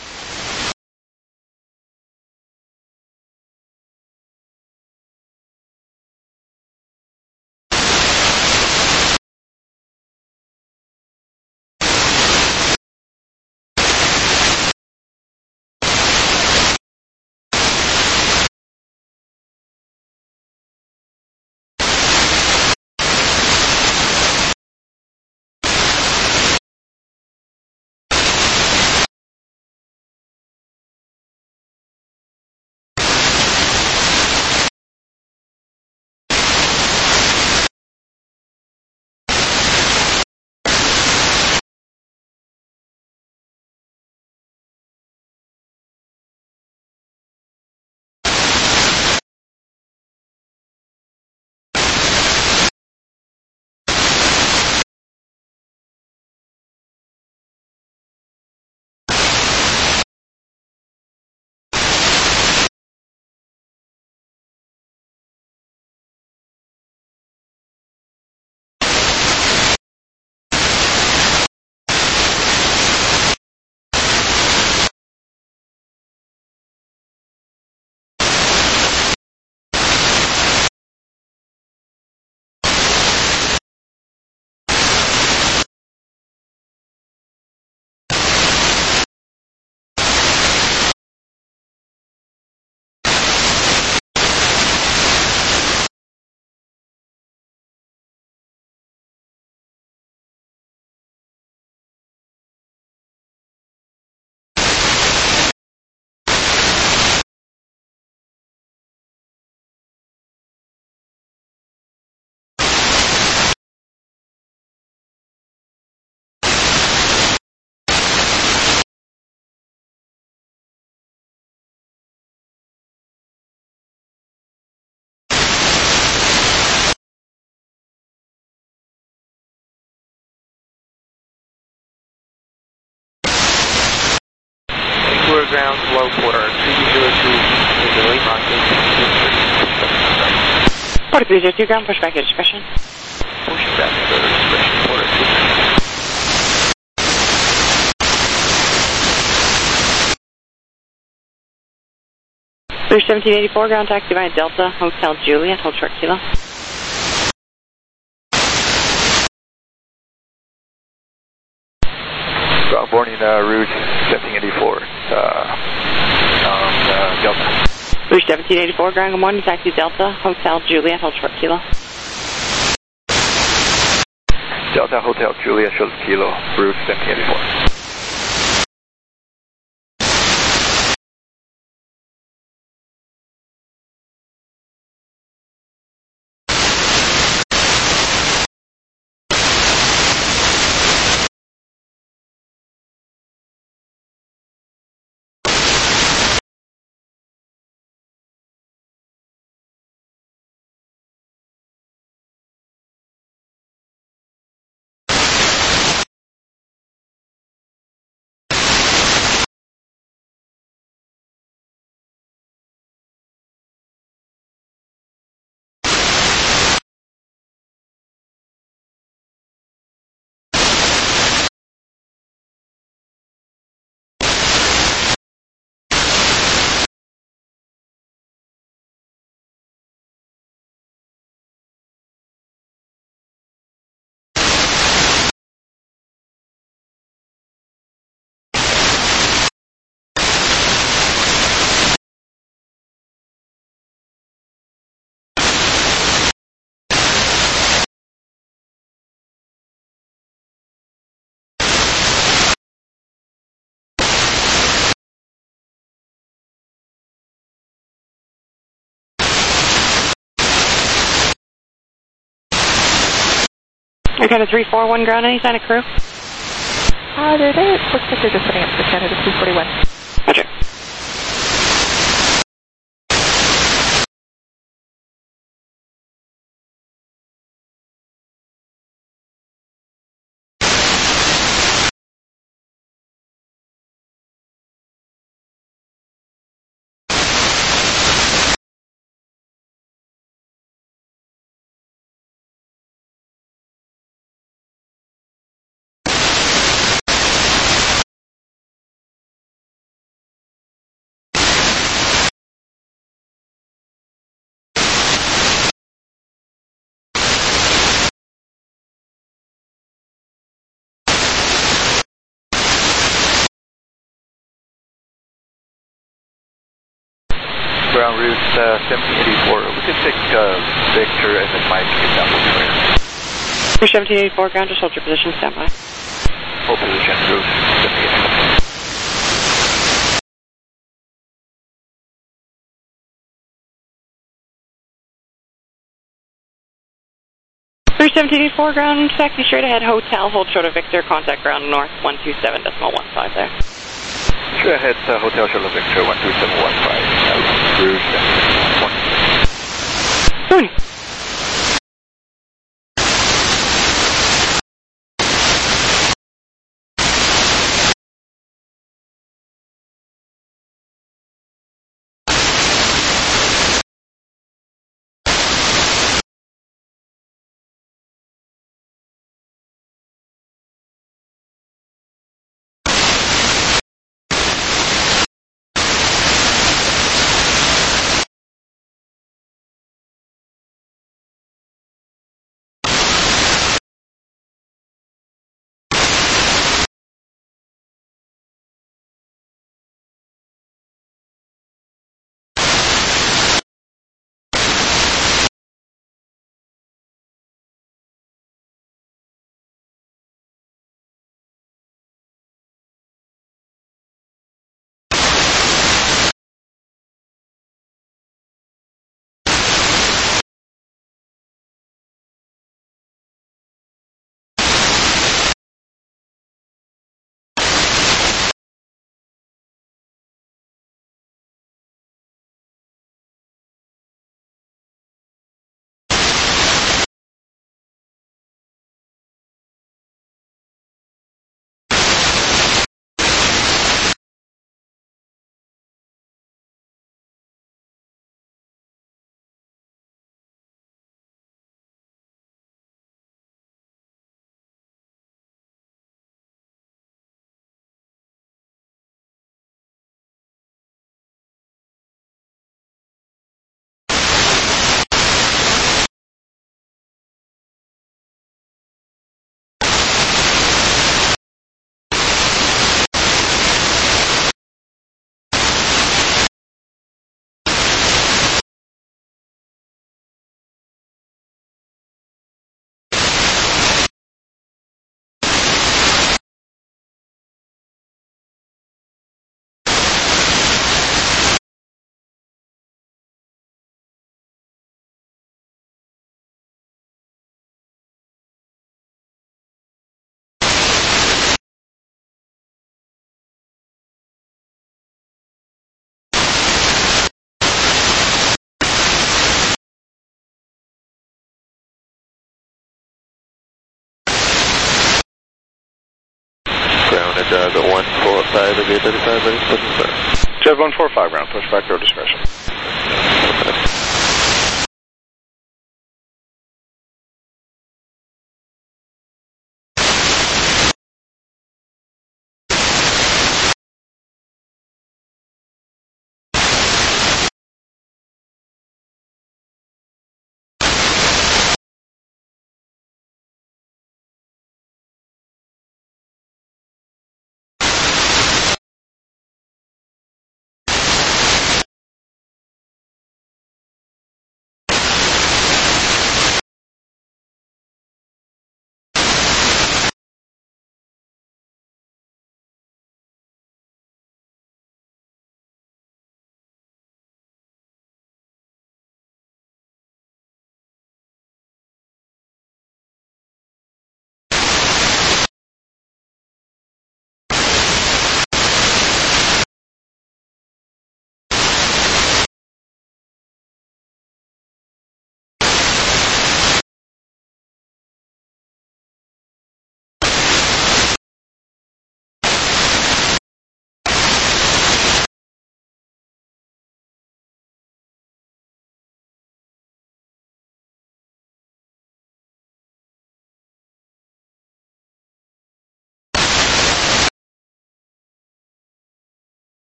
Ground, low quarter, two zero two, Lima, forty-three zero two ground, push back at discretion. Push back at discretion, quarter two. three seventeen eighty-four ground, taxi via Delta, Hotel Juliet, hold short kilo. Ground morning, uh, route seventeen eighty-four, uh, um, uh, Delta. three seventeen eighty-four ground, good morning, taxi Delta, Hotel Juliet, hold short kilo. Delta Hotel Juliet, short kilo, route seventeen eighty-four. Air Canada three forty-one ground, any sign of crew? Uh, there they looks like they're just putting up for Canada three forty-one. Roger. ground route uh, seventeen eighty-four. We can take uh, Victor and then Mike in that one clear. For seventeen eighty-four, ground, just hold your position, stand by. Hold position, route seventeen eighty-four. For seventeen eighty-four, ground, taxi straight ahead, hotel, hold short of Victor, contact ground north, one two seven decimal one five there. Straight ahead, uh, hotel short of Victor, one two seven one five, uh, route one. Morning. Grounded, uh, the one four five, the eight thirty-five, ready for pushing back. Jet one four five, ground, push back, road discretion.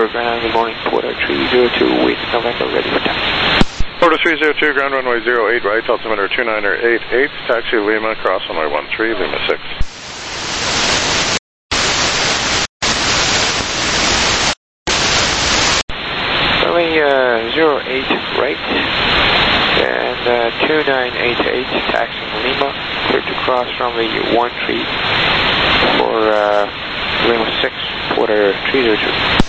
ground, good morning, Porter three zero two, wait November, ready for taxi. Porter three zero two, ground runway zero eight right, altimeter two niner eight eight, taxi Lima, cross runway one three, Lima six. Runway uh, zero eight right, and uh, two nine eight eight, taxi Lima, clear to cross runway one three for uh, Lima six, Porter three zero two.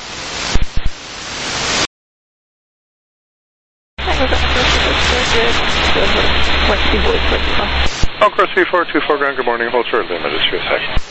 Encore three four two four, ground, good morning, hold short, Lima, just for a second.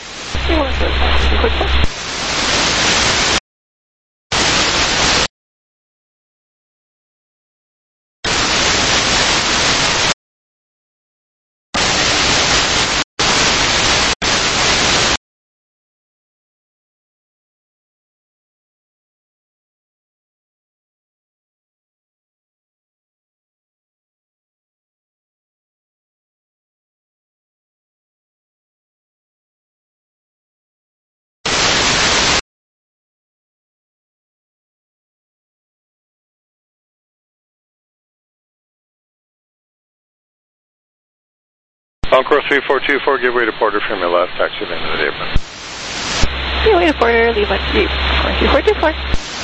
Encore three four two four, give way to Porter from your left, taxi Lima to the apron. Give way to Porter, Lima three four two four.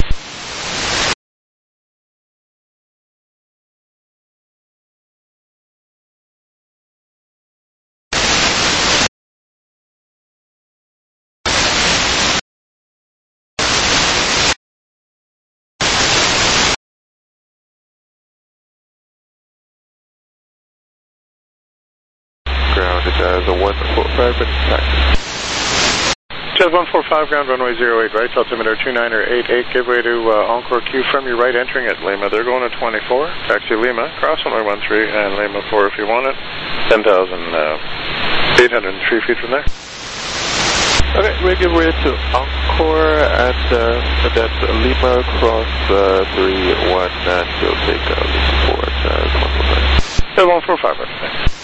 Ground, it has a one four five, but taxi. Jazz one four five, ground runway zero eight right, altimeter two niner eight eight, give way to uh, Encore Q from your right, entering at Lima. They're going to twenty-four, taxi Lima, cross runway one three, and Lima four if you want it. ten thousand eight hundred three feet from there. Okay, we give way to Encore, and uh, that's Lima cross uh, three one, and you'll take uh, support as one four five. Jazz one four five, right, thanks.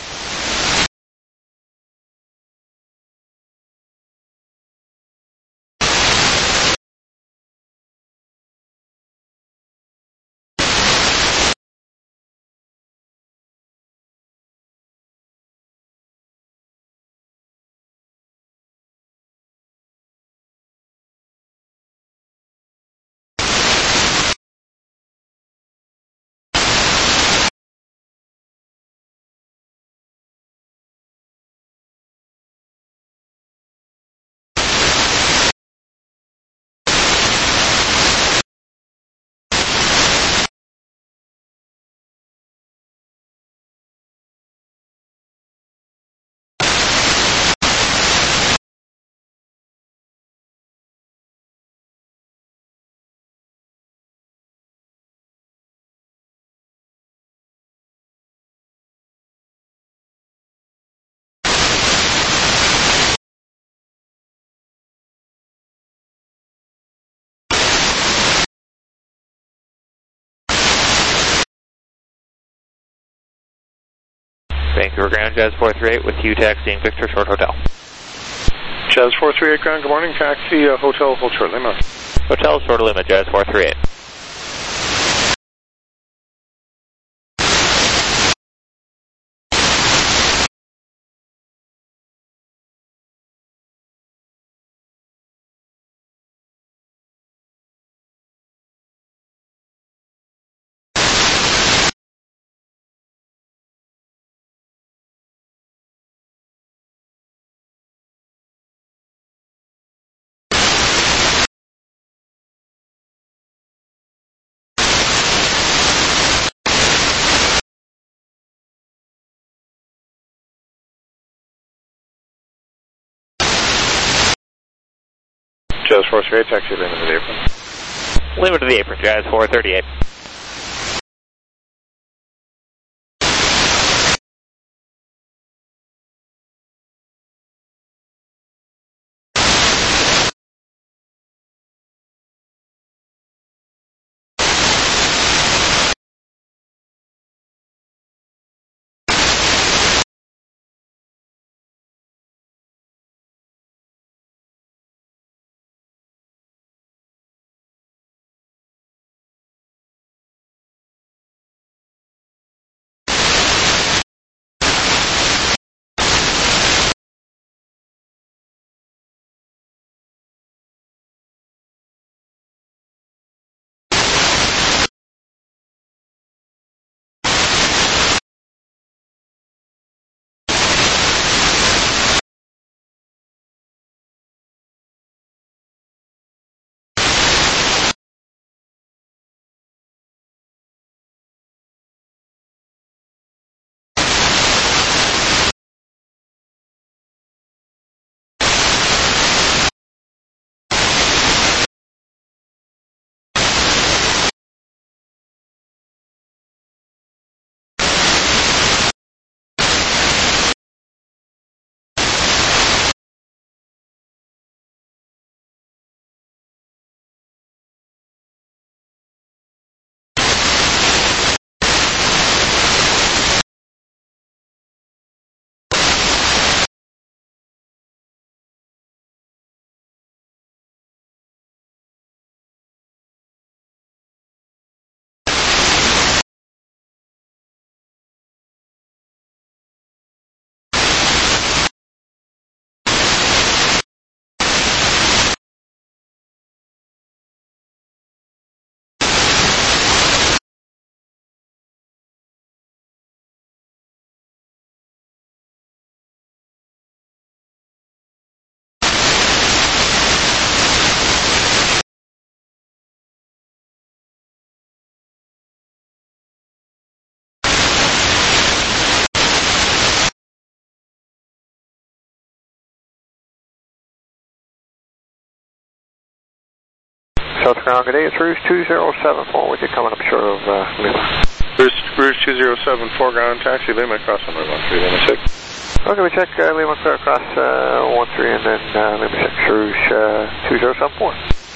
Vancouver ground, Jazz four three eight with you taxiing Victor Short Hotel. Jazz four three eight ground, good morning, taxi uh, Hotel, hold short Lima. Hotel Short Lima, Jazz four three eight. Jazz four three eight, taxi Lima to the apron. Lima to the apron, Jazz four thirty-eight. South Ground, good day. It's Rouge two zero seven four with you coming up short of uh, Lima. Rouge, Rouge two zero seven four, ground taxi, Lima, cross on one three, Lima six. Okay, we check uh, Lima clear across uh, one three and then uh, Lima six, Rouge uh, two zero seven four.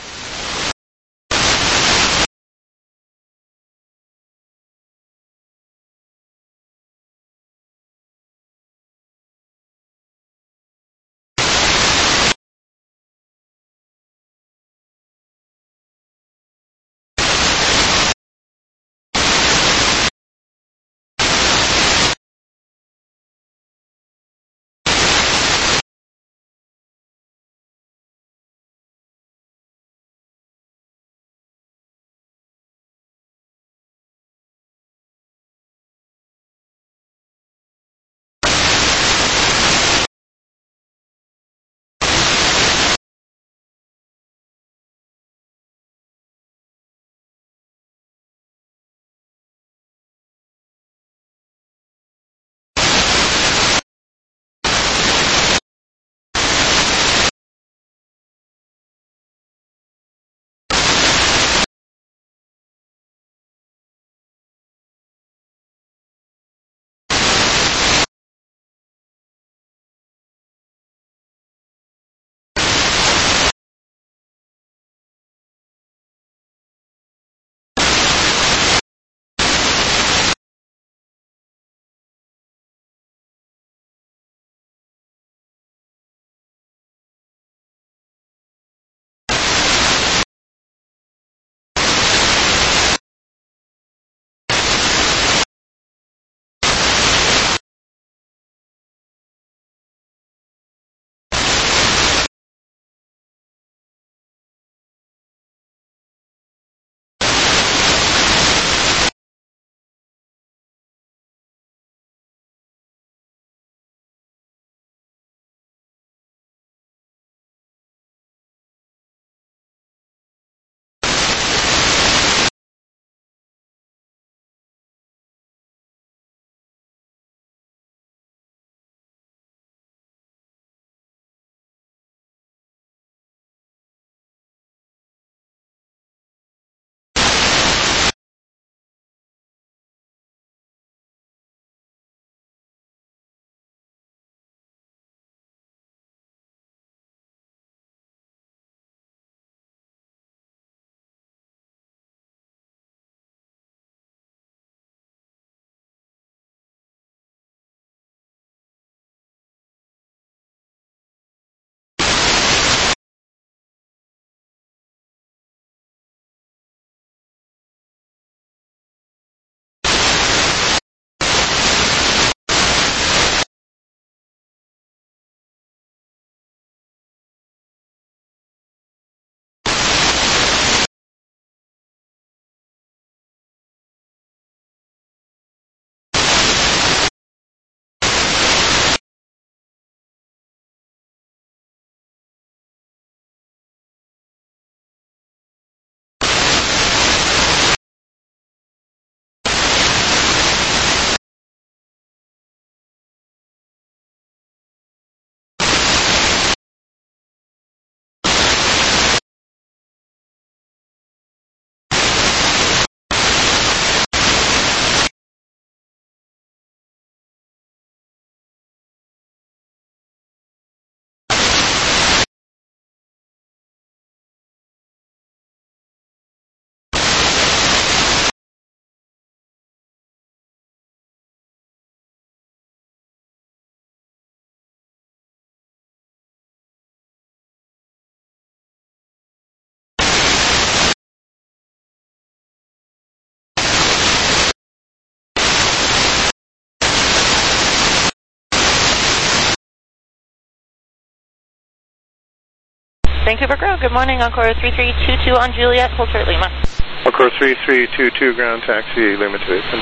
Vancouver Ground, good morning, Encore three three two two on Juliet, hold short Lima. Encore three three two two, ground taxi, Lima to Lima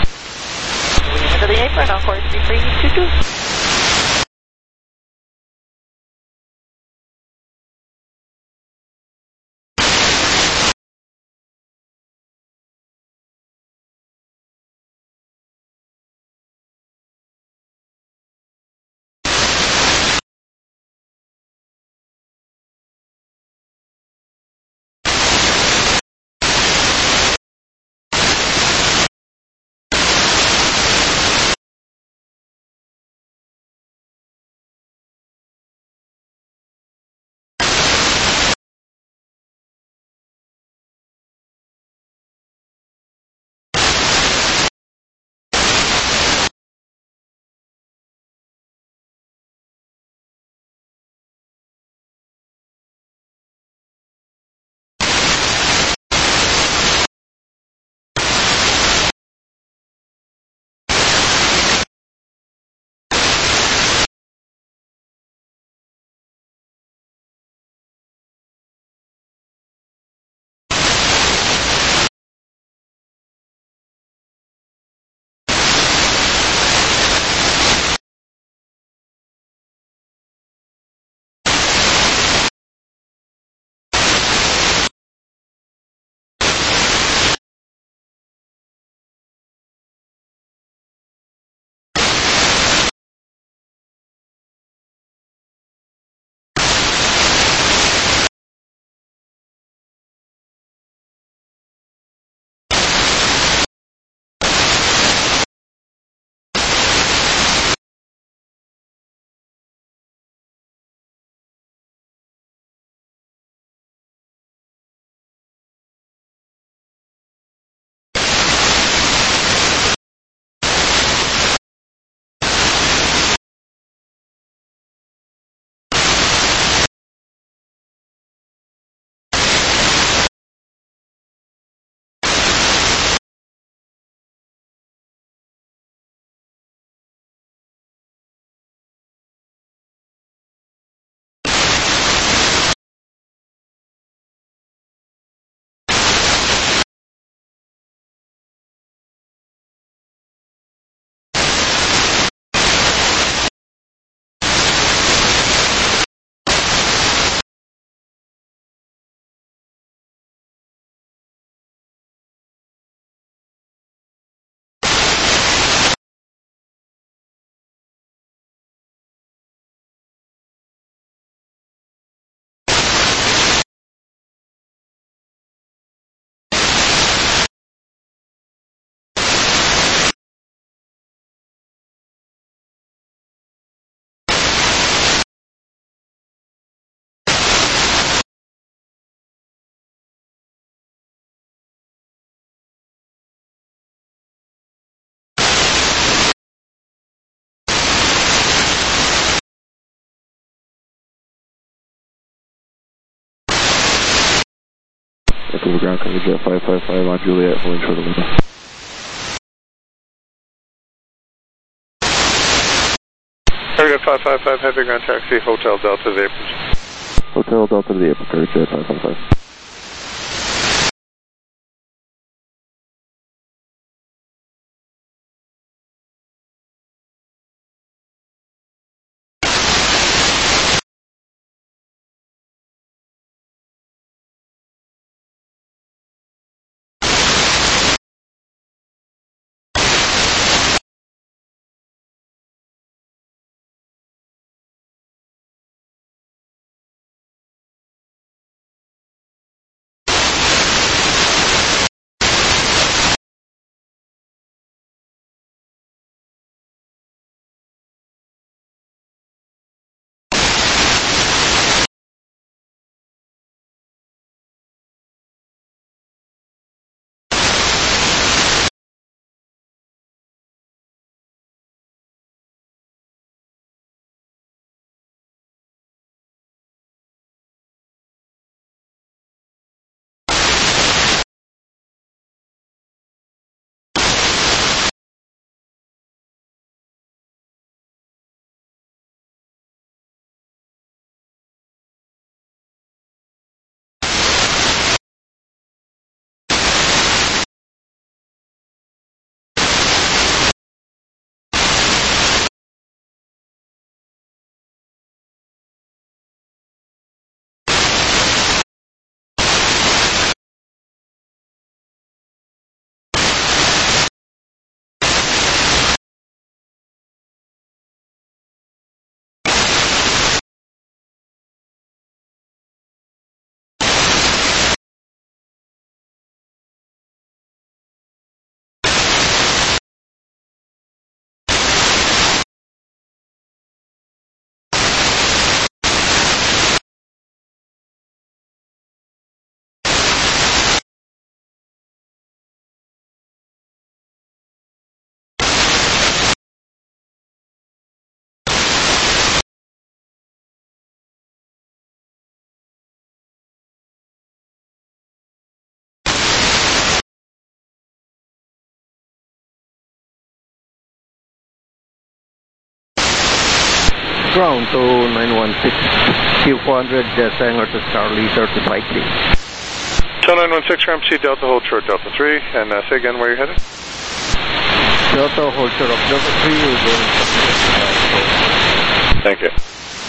to the apron, Encore three three two two. Vancouver ground, coming jet five five five on Juliet, holding short of Lima. Target five five five, heavy ground taxi, Hotel Delta to the apron. Hotel Delta to the apron, target jet five five five. Ground to nine one six, Q four hundred, descend to Charlie thirty-five, please. So nine one six, ground proceed Delta, hold short Delta three, and uh, say again where you're headed? Delta, hold short of Delta three, we're going to... Thank you.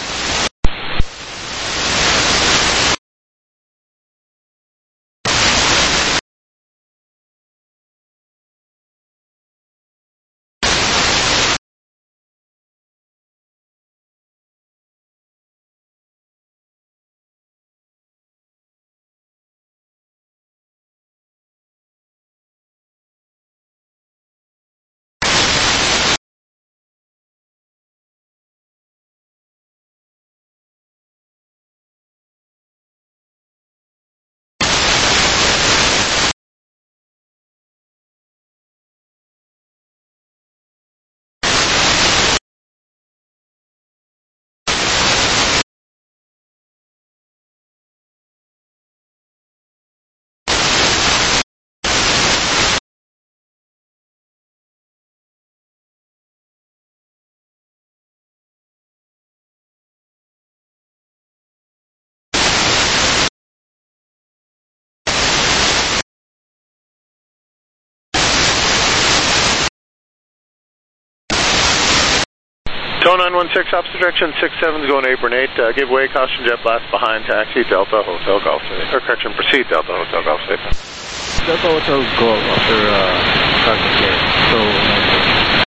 Tone nine one six, opposite direction, six seven is going apron eight. Uh, give way, caution jet blast behind, taxi, Delta, Hotel, Golf City. Or correction, proceed, Delta, Hotel, Golf City. Delta, Hotel, Golf after uh, target clear. So,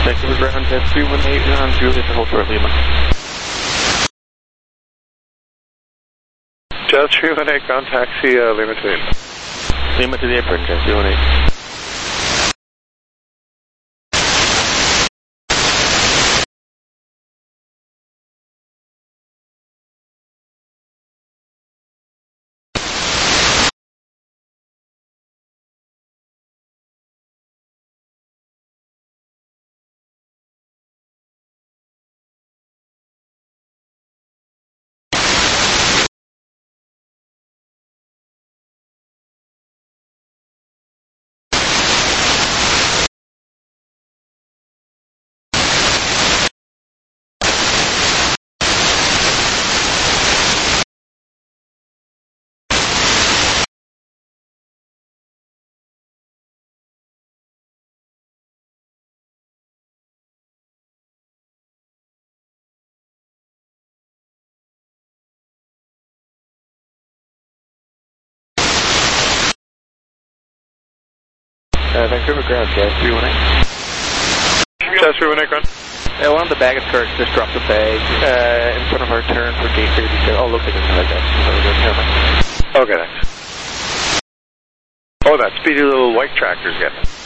Vancouver ground, Jet three one eight on Juliet to hold short Lima. Jet three one eight, ground taxi uh, Lima to Lima. Lima to the apron, Jet three one eight. Uh, Vancouver ground, Jet three one eight. Jet three one eight, ground. Uh, one of the baggage carts just dropped a bag uh, in front of our turn for gate thirty-two. Oh, looks like it's like that. Okay, thanks. Oh, that speedy little white tractor's getting it.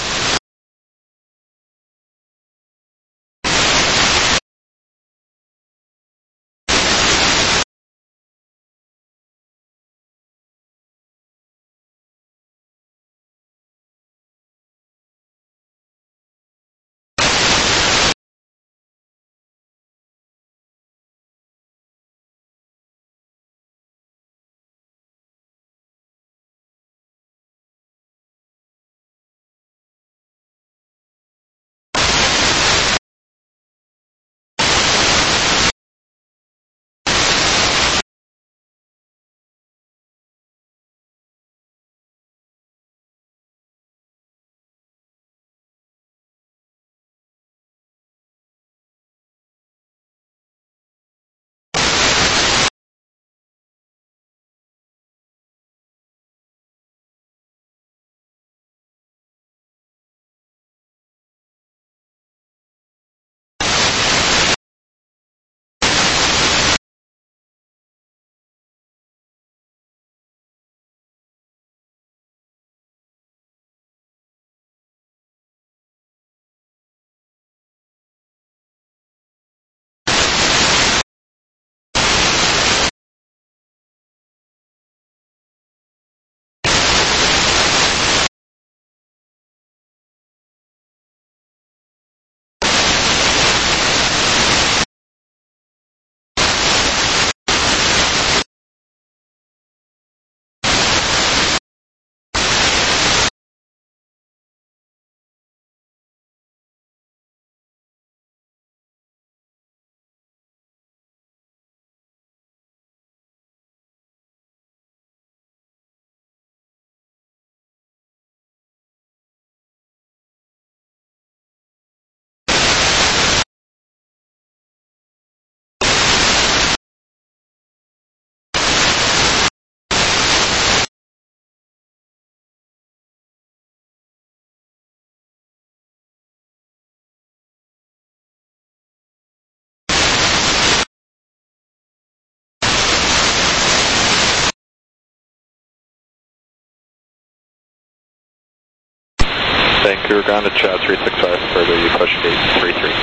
Vancouver ground to Chad three six five, further you push gate three three.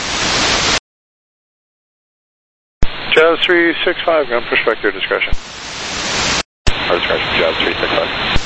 Chad three six five, ground push back to your discretion. Our discretion, Chad three six five.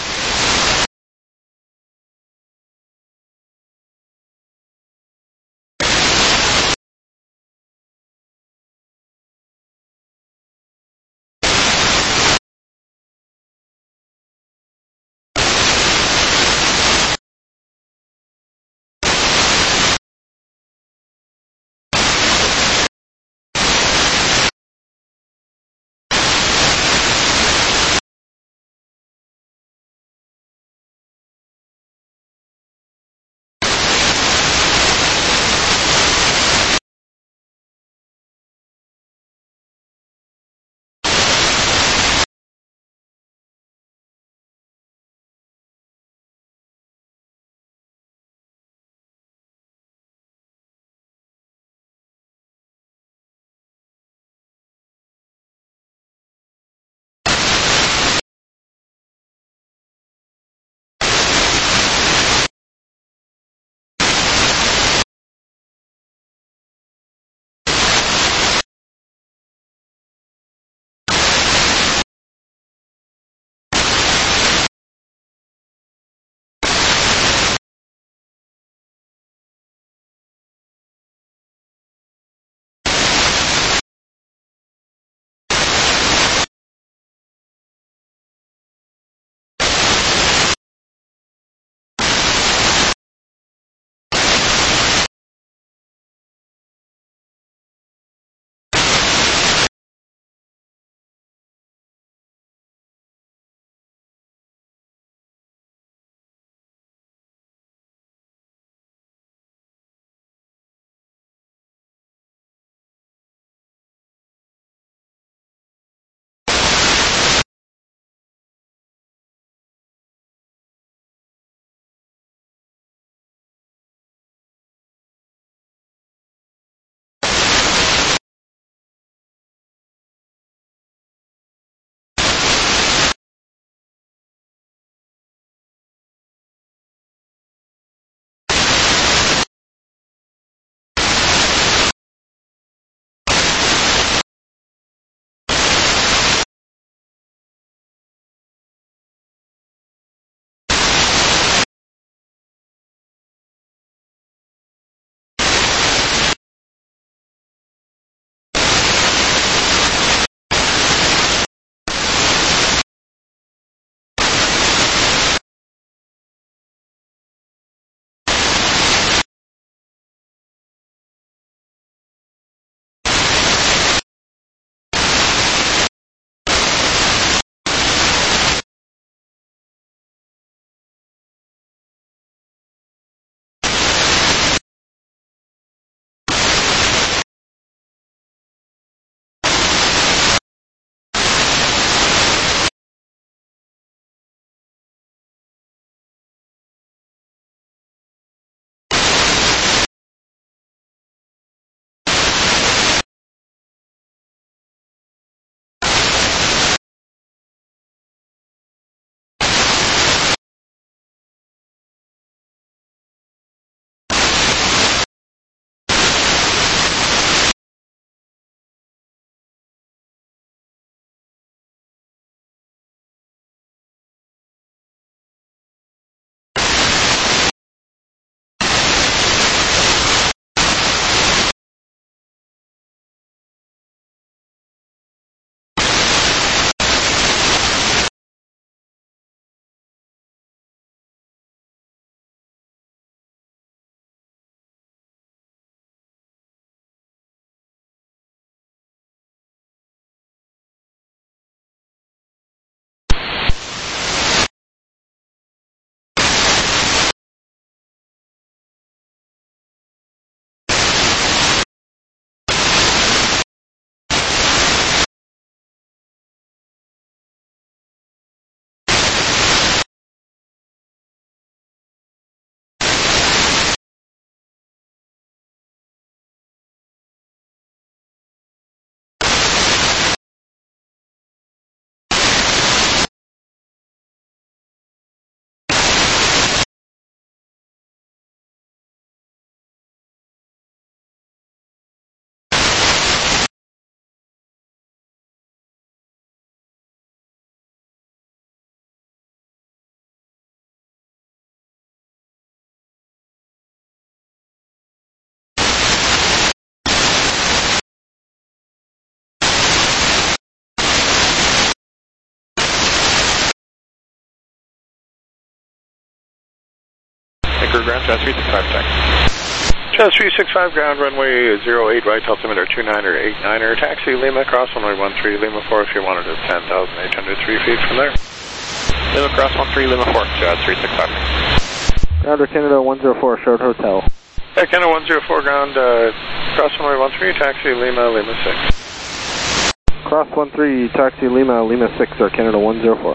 Vancouver ground, Jazz three six five taxi. Jazz three six five ground, runway zero eight right, altimeter two niner eight niner, taxi Lima, cross runway one three, Lima four, if you wanted to ten thousand eight hundred three feet from there. Lima cross one three, Lima four, Jazz three six five. Ground Canada one zero four, short hotel. Air Canada one zero four ground, uh, cross runway one three, taxi Lima, Lima six. Cross one three, taxi Lima, Lima six, Air Canada one zero four.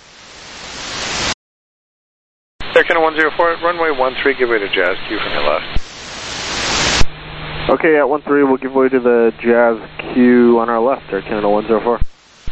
Air Canada one zero four, runway one three, give way to Jazz Q from your left. Okay, at one three, we'll give way to the Jazz Q on our left, Air Canada one zero four.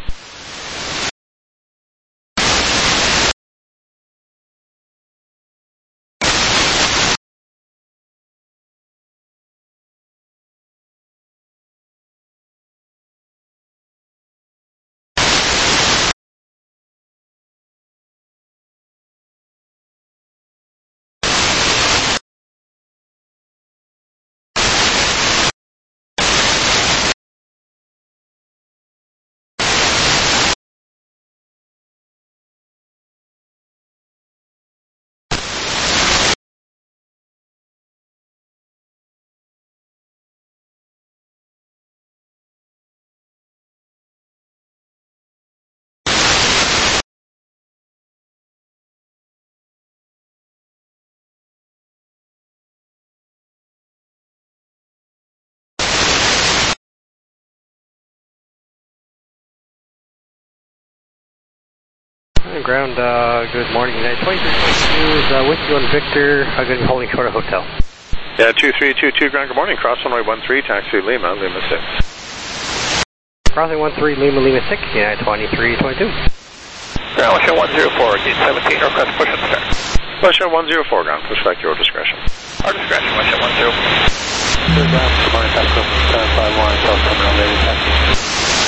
Ground, uh, good morning. United twenty-three twenty-two is uh, with you on Victor. I'm going to be holding short of hotel. Yeah, two three two two ground, good morning. Cross runway one three, taxi Lima, Lima six. Crossing one three, Lima, Lima six, United twenty-three twenty-two. Ground, Western one zero four, gate seventeen, request push and start. Western one zero four ground, push back your discretion. Our discretion, Western one zero four. Good ground, good morning, Pasco seven five one, South Terminal, Lady taxi.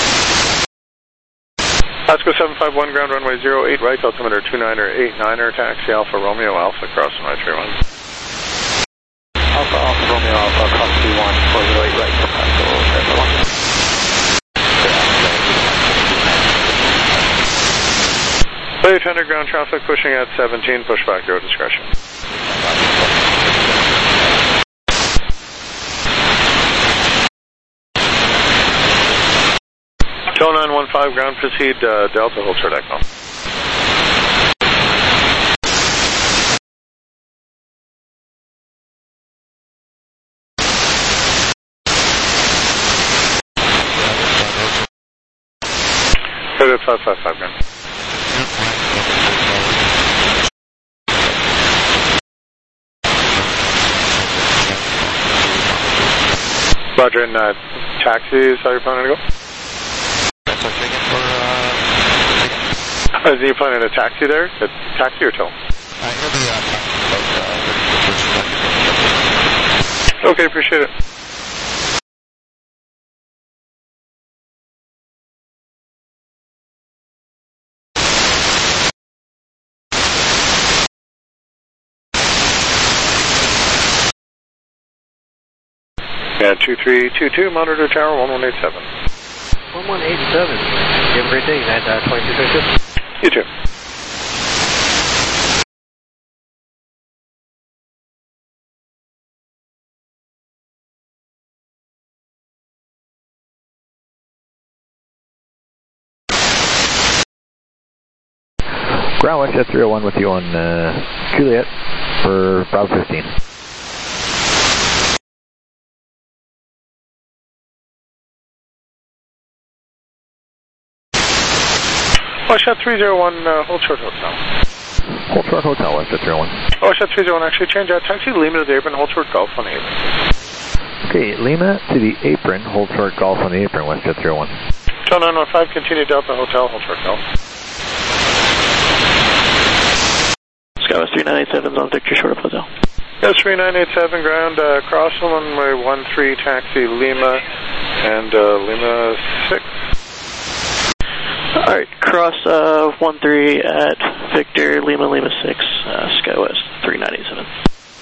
Pasco seven five one ground, runway zero eight right, altimeter two niner eight niner, taxi Alpha Romeo Alpha, cross runway three one. Alpha Alpha Romeo Alpha, cross three one, four zero eight right, Pasco seven one. eight hundred ground traffic pushing at seventeen, push back your discretion. nine one five ground, proceed uh, Delta, hold short echo. Credit five five five ground. Roger, and uh, taxis, how are you planning to go? For, uh, Are you planning a taxi there? A taxi or tow? I heard the, uh, okay, appreciate it. Yeah, two three two two, monitor tower one one eight seven. one one eight seven. You have a great day, United uh, twenty-two twenty-two. You too. Ground Westjet three oh one with you on uh, Juliet for Bravo fifteen. Westjet three oh one, uh, hold short hotel. Hold short hotel, Westjet three oh one. Westjet three oh one, actually change out taxi Lima to the apron, hold short golf on the apron. Okay, Lima to the apron, hold short golf on the apron, Westjet three oh one. Show nine one five, continue Delta Hotel, hold short golf. Skywest three nine eight seven on Victor, short of hotel. Yes, three nine eight seven ground, uh, cross runway one three, taxi Lima, and uh, Lima six. Alright, cross uh, one three at Victor, Lima, Lima six, uh, Skywest three nine eight seven.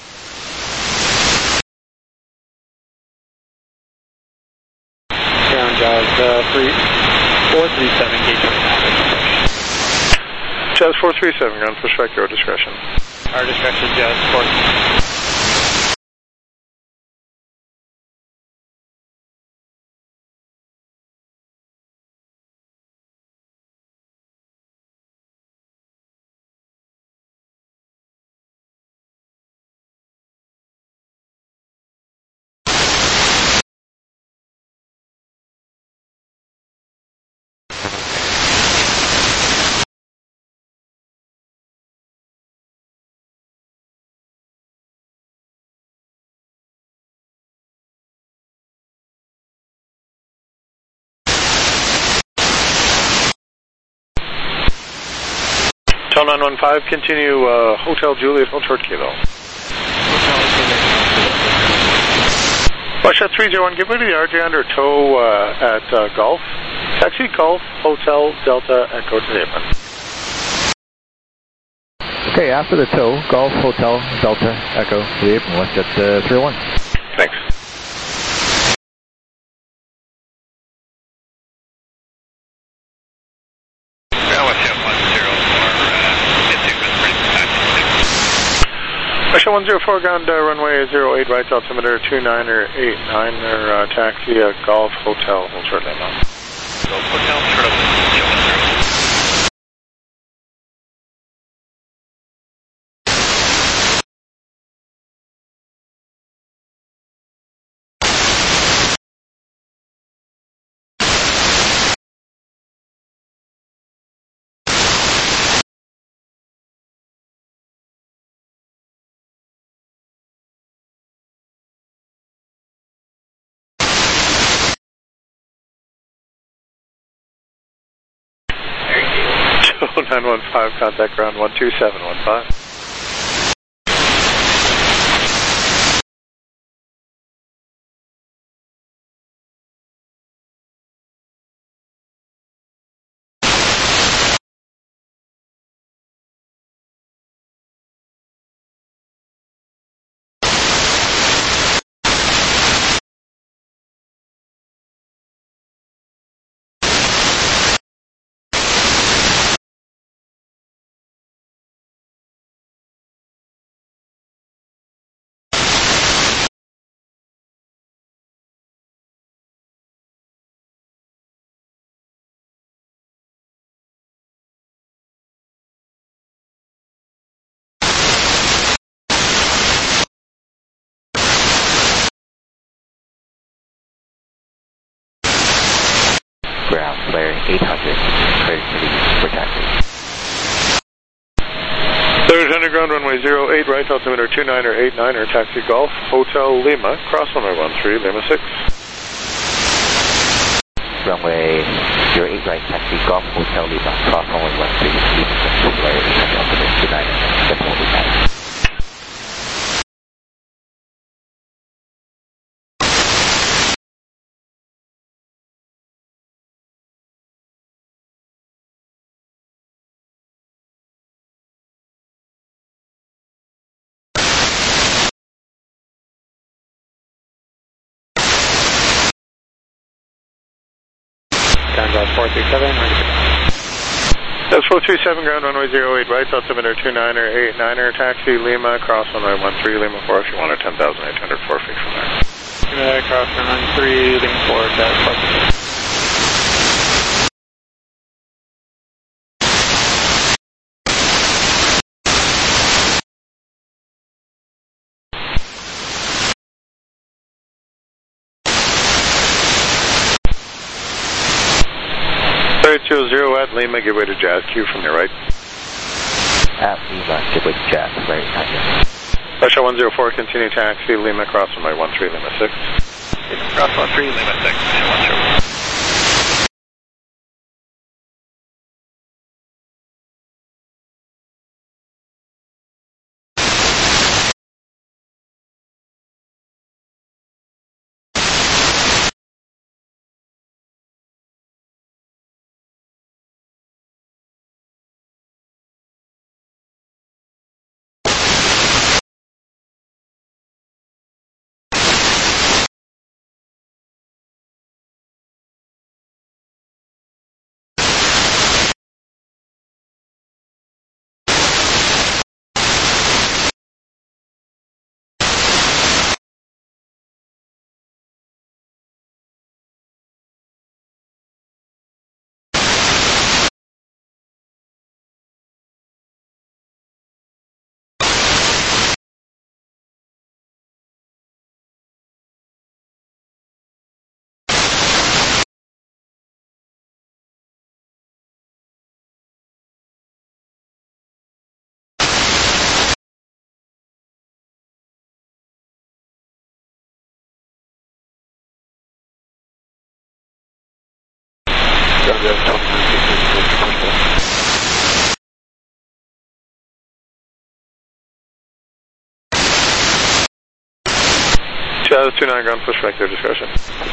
Ground Jazz uh, three four three seven, gate twenty-nine. Jazz four three seven ground, push back your discretion. Our dispatch is Jazz Sport. Hotel nine one five, continue uh, Hotel Juliet, Hold Short Kilo. Russia three zero one, get rid of the R J under tow uh, at uh, Golf. Taxi Golf, Hotel Delta, Echo to Apron. Okay, after the tow, Golf, Hotel, Delta, Echo to the apron, let's get uh, three oh one. Thanks. Russia one zero four, ground uh, runway zero eight, right altimeter two niner eight niner, uh, taxi uh, Golf Hotel, hold short limo. Golf Hotel, short limo, one zero. nine one five, contact ground one two seven one five. Ground flaring eight hundred, cleared for taxi. Third underground runway zero eight, right altimeter two niner eight niner, taxi Golf, Hotel Lima, cross runway one three, Lima six. Runway zero eight, right, taxi Golf, Hotel Lima, cross runway one three, Lima six, flaring eight hundred, altimeter two niner, seven one eight nine. four three seven, That's four three seven, ground runway zero eight, right altimeter two niner eight niner, taxi Lima, cross runway one three, Lima four, if you want a ten thousand eight hundred, four feet from there. Uh, cross runway one three, Lima four, that's two zero at Lima, give way to Jazz, Q from your right. At Lima, give way to Jazz, right, nine. Russia one zero four, continue taxi, Lima, cross runway one three, Lima six. Lima, cross one three, Lima six, one zero. Jazz two nine, ground pushback their discretion.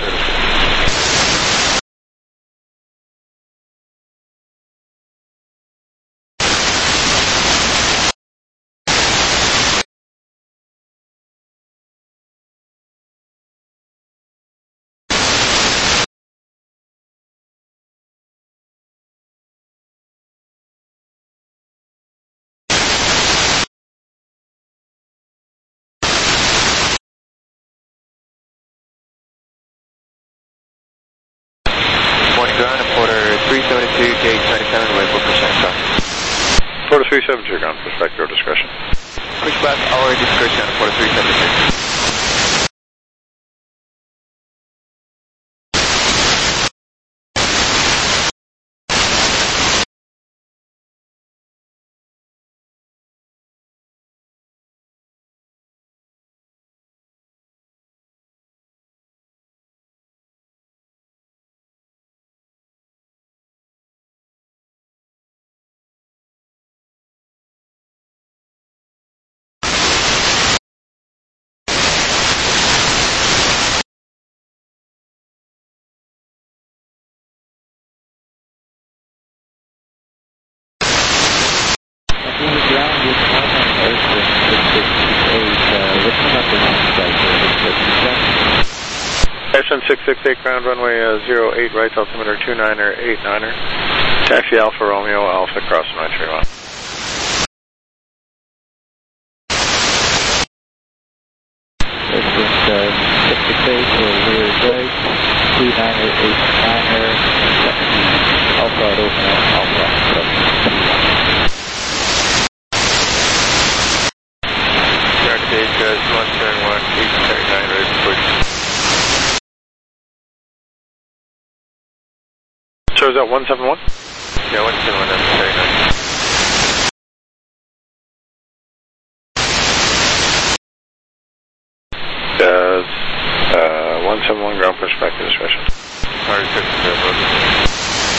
Ground, Porter three seventy-two, gauge ninety-seven, waypoint percent south. Porter three seventy-two, ground pushback your discretion. Pushback, our discretion, Porter three seventy-two. Ashton six six eight, ground runway uh, zero eight right, altimeter two niner eight niner. Taxi Alpha Romeo, Alpha cross nine three one. Ashton six six eight, zero eight right, two niner eight niner, taxi Alpha Romeo, Alpha cross nine three one. Ground gauge, guys, one seven one, eight thirty-nine, ready for push. So is that one seven one? Yeah, one seven one, that's thirty-nine. Does uh, one seven one ground pushback to discretion. Alright, fifty-seven.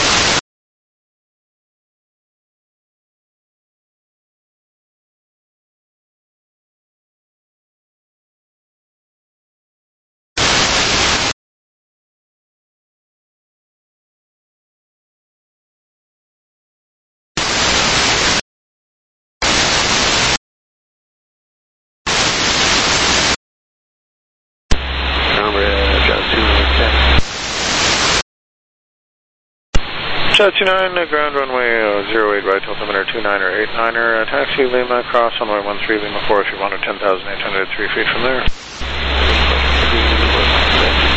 Jazz two nine, uh, ground runway uh, zero eight right, altimeter two niner eight niner, uh, taxi Lima, cross runway one three Lima four if you wanted ten thousand eight hundred, three feet from there.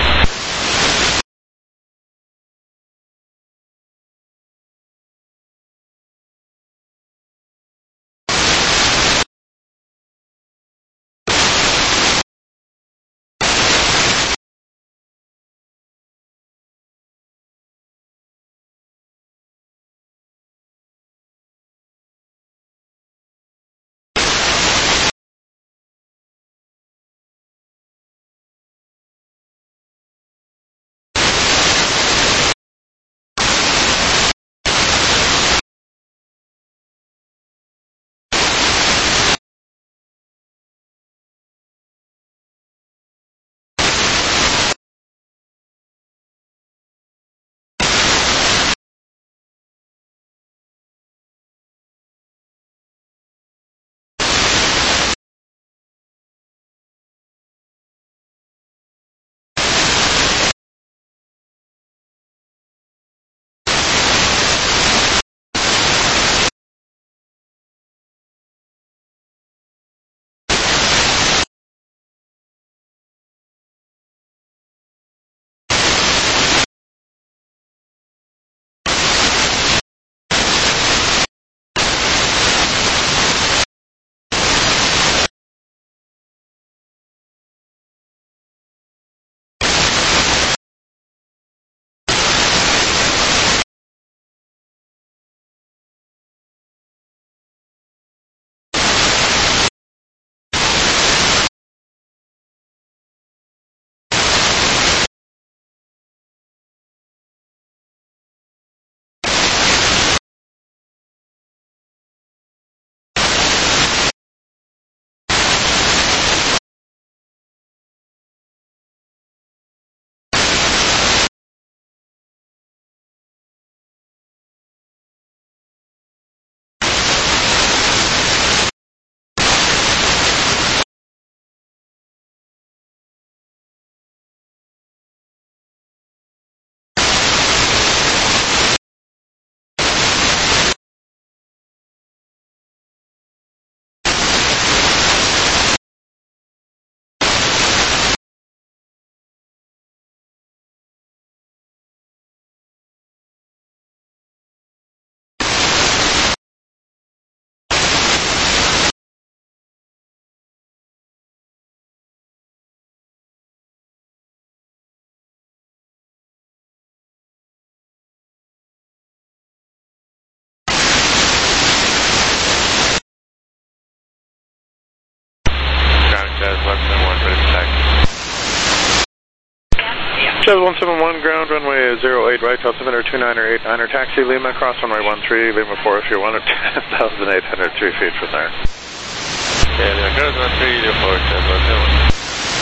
Shuttle one seven one, ground runway zero eight right, altimeter two niner eight niner, taxi Lima, cross runway one three, Lima four if you want it, ten thousand eight hundred three feet from there. Okay, Lima cross one three, Lima four, ten thousand.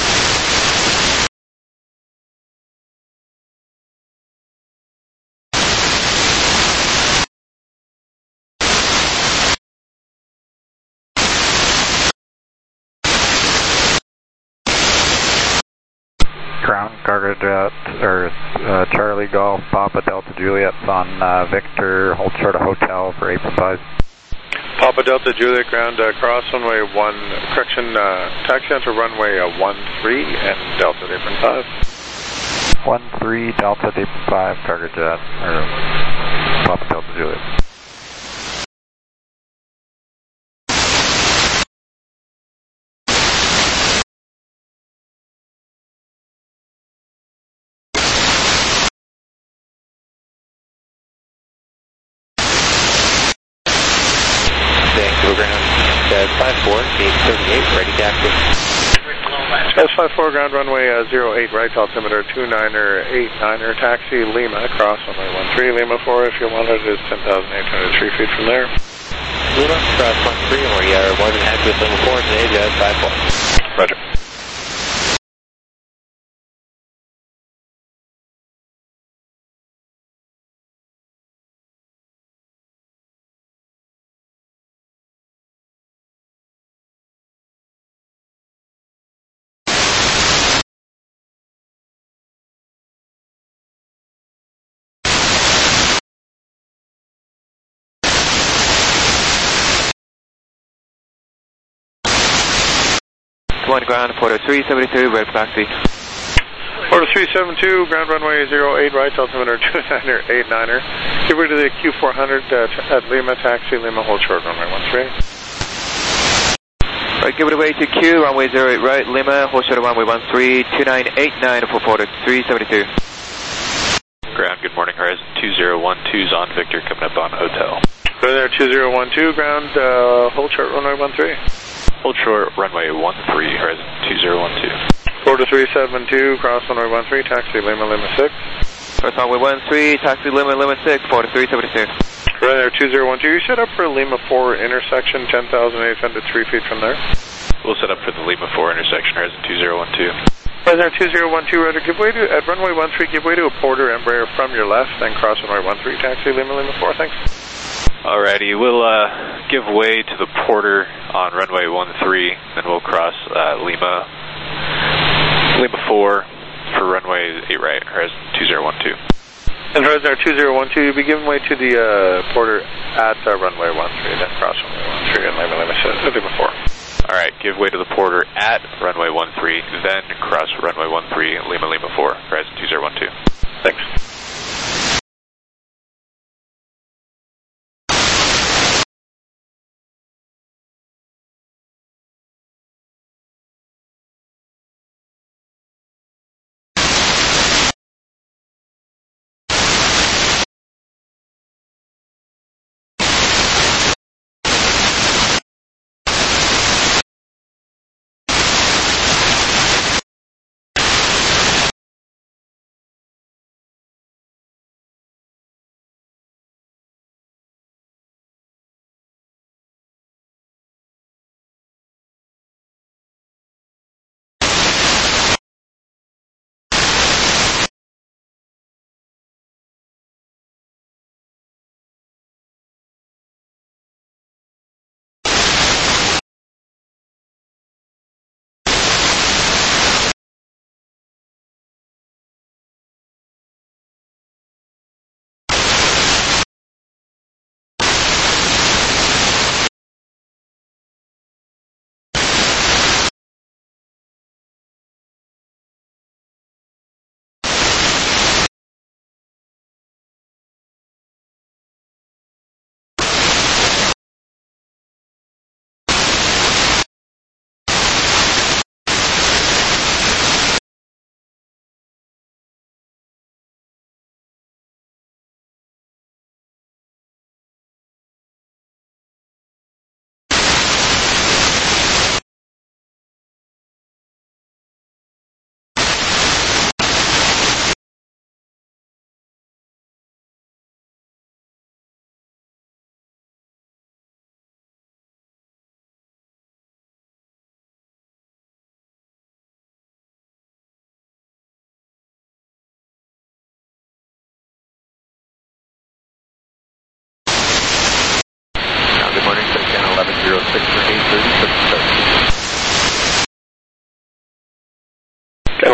Ground cargo jet, or uh, Charlie Golf, Papa Delta Juliet on uh, Victor, hold short of hotel for April five. Papa Delta Juliet, ground uh, cross runway one, correction, uh, taxi onto runway uh, one three and Delta Dapron five. one three Delta Dapron five, cargo jet, or Papa Delta Juliet. five four, gate thirty-eight, ready to active. S five four, ground runway uh, zero eight right, altimeter two niner eight niner, taxi Lima, cross runway one three, Lima four if you want it, is ten thousand eight hundred three feet from there. Lima, cross one three, and we are more than happy with Lima four, today, Jazz five four. Roger. One ground, Porter three seventy-two, red taxi. Porter three seventy-two, ground runway zero eight right, altimeter two niner eight niner. Give way to the Q four hundred uh, at Lima, taxi Lima, hold short runway one three. Right, give it away to Q, runway zero eight right, Lima, hold short runway one three, two nine eight nine for Porter three seventy-two. Ground, good morning, Horizon two zero one two's on Victor, coming up on hotel. Go there, two zero one two, ground, uh, hold short runway one three. Hold short, runway one three, Horizon two zero one two. Porter three seventy-two, cross runway one three, taxi Lima, Lima six. Cross runway one three, taxi Lima, Lima six, Porter three seventy-two. Right there, two zero one two, you set up for Lima four intersection, ten thousand eight hundred three feet from there. We'll set up for the Lima four intersection, Horizon two zero one two. Right there, two zero one two, right, give way to, at runway one three, give way to a Porter Embraer from your left, then cross runway one three, taxi Lima, Lima four, thanks. Alrighty, we'll uh, give way to the Porter on runway one three, then we'll cross uh, Lima Lima four for runway eight right, Horizon two zero one two. And Horizon two zero one two, you'll be giving way to the uh, Porter at uh, runway one three, then cross runway one three and Lima Lima, Lima four. Alright, give way to the Porter at runway one three, then cross runway one three, Lima Lima four, Horizon two zero one two. Thanks.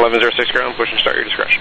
eleven zero six ground, push and start your discretion.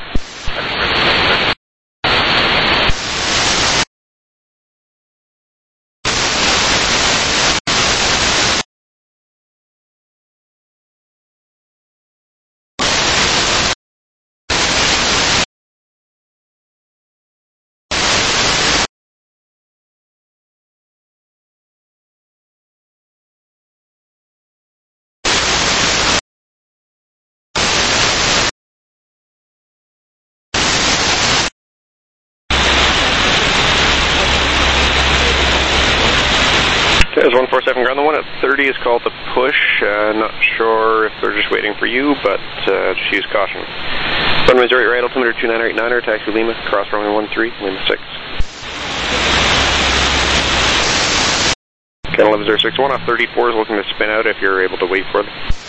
There's one four seven ground, the one at thirty is called the push. Uh, not sure if they're just waiting for you, but uh, just use caution. Runway zero eight right, altimeter two nine eight niner, taxi Lima, cross runway one three, Lima six. Okay, eleven zero six one off thirty-four is looking to spin out if you're able to wait for them.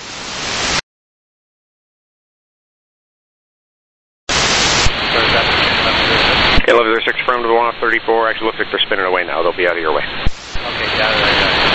Okay, eleven zero six from to the one off thirty-four, actually looks like they're spinning away now, they'll be out of your way. Okay, got it, I got it.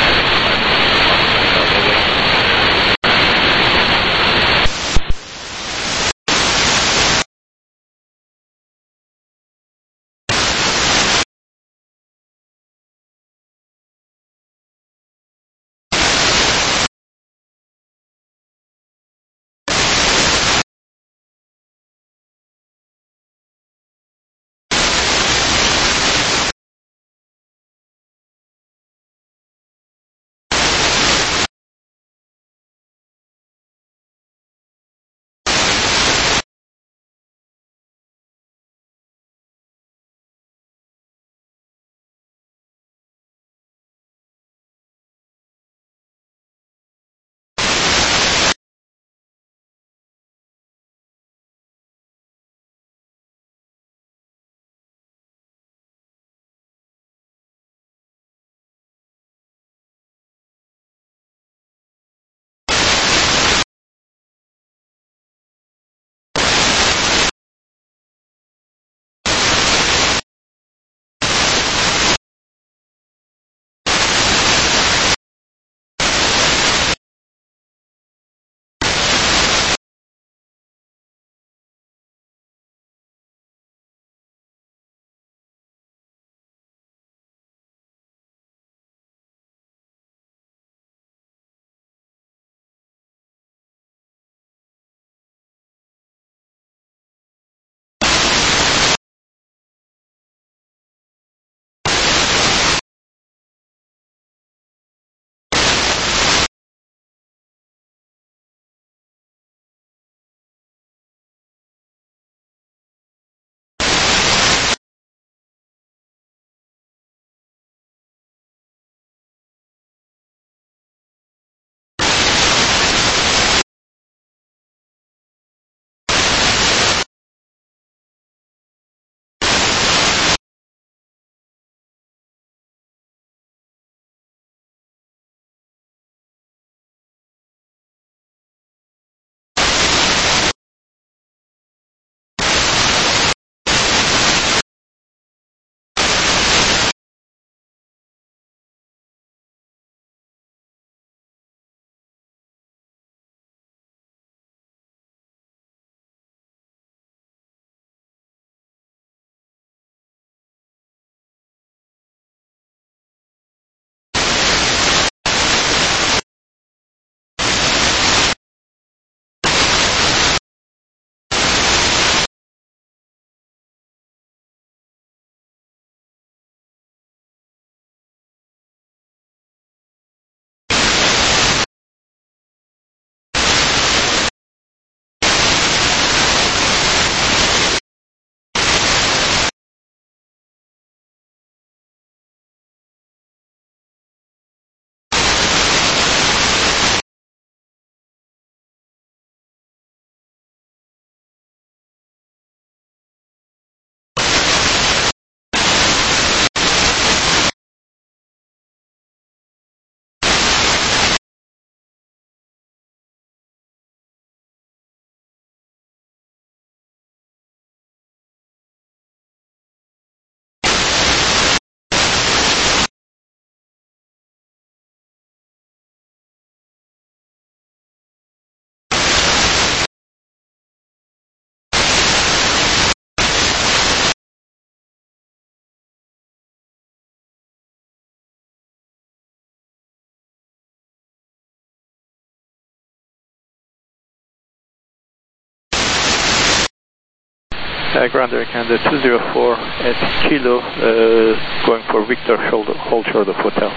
Uh, ground Air Canada two zero four at Kilo, uh, going for Victor, shoulder, hold short of hotel.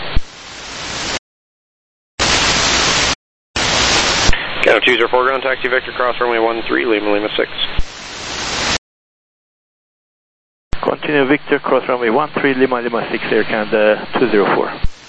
Canada two zero four, ground taxi Victor, cross runway one three, Lima Lima six. Continue Victor, cross runway one three, Lima Lima six, Air Canada two zero four.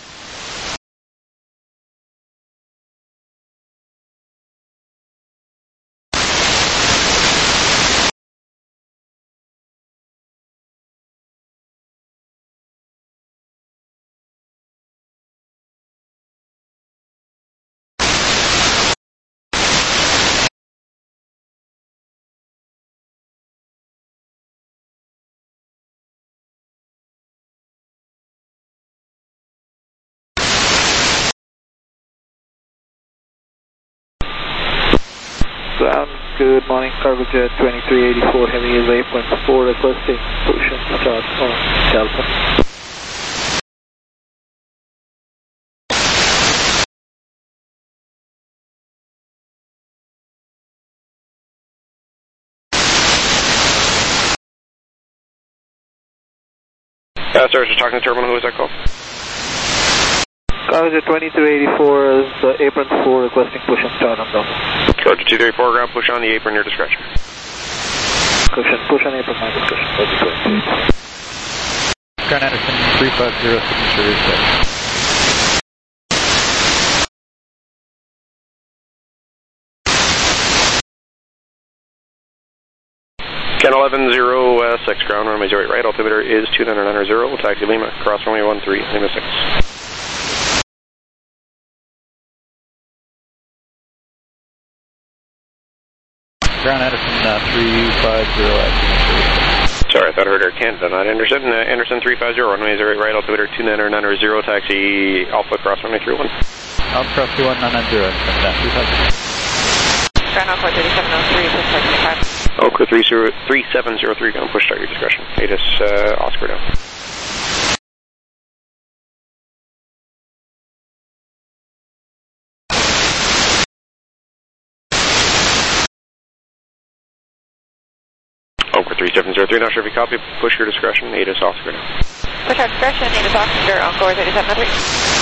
Ground, good morning, Cargo Jet twenty-three eighty-four, heavy is eight point four, requesting push and start on Delta. Uh, sir, just talking to terminal, who was that call? Cargo Jet twenty-three eighty-four is uh, apron four, requesting push and start on Delta. Cargo Jet two three four, ground, push on the apron, your discretion. Push, push on apron, my discretion. Ground Anderson three five zero, signature is set. Ken eleven zero six, ground runway zero eight right, altimeter is two nine nine zero, taxi Lima, cross runway one three, Lima six. Ground Anderson uh, three five zero at signature. Sorry, I thought I heard Air Canada, not Anderson. Uh, Anderson three five zero, runway zero eight right, altimeter two nine nine zero, taxi Alpha, cross runway three one. Alpha cross three one nine nine zero, three five zero. Ground Alpha thirty-seven oh three, push start twenty-five. Oka three seven zero three, ground, push start, your discretion. A T I S, uh, Oscar down. Oka three seven zero three, not sure if you copy, push your discretion, A T I S, Oscar down. Push our discretion, A T I S, Oscar, Encore thirty-seven oh three.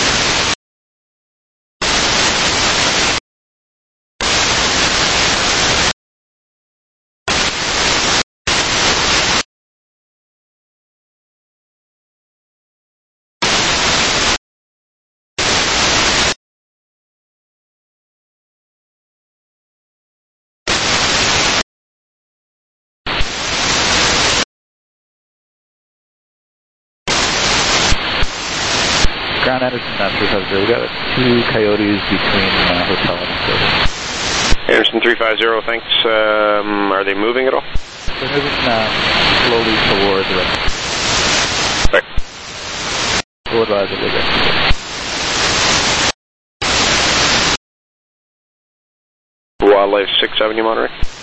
Ground Anderson uh, three five zero, we got two Coyotes between uh, hotel and facility. Anderson three five zero, thanks. Um, are they moving at all? They're moving uh, slowly toward the rest. Right. We'll advise if they get Wildlife six seventy, Monterey.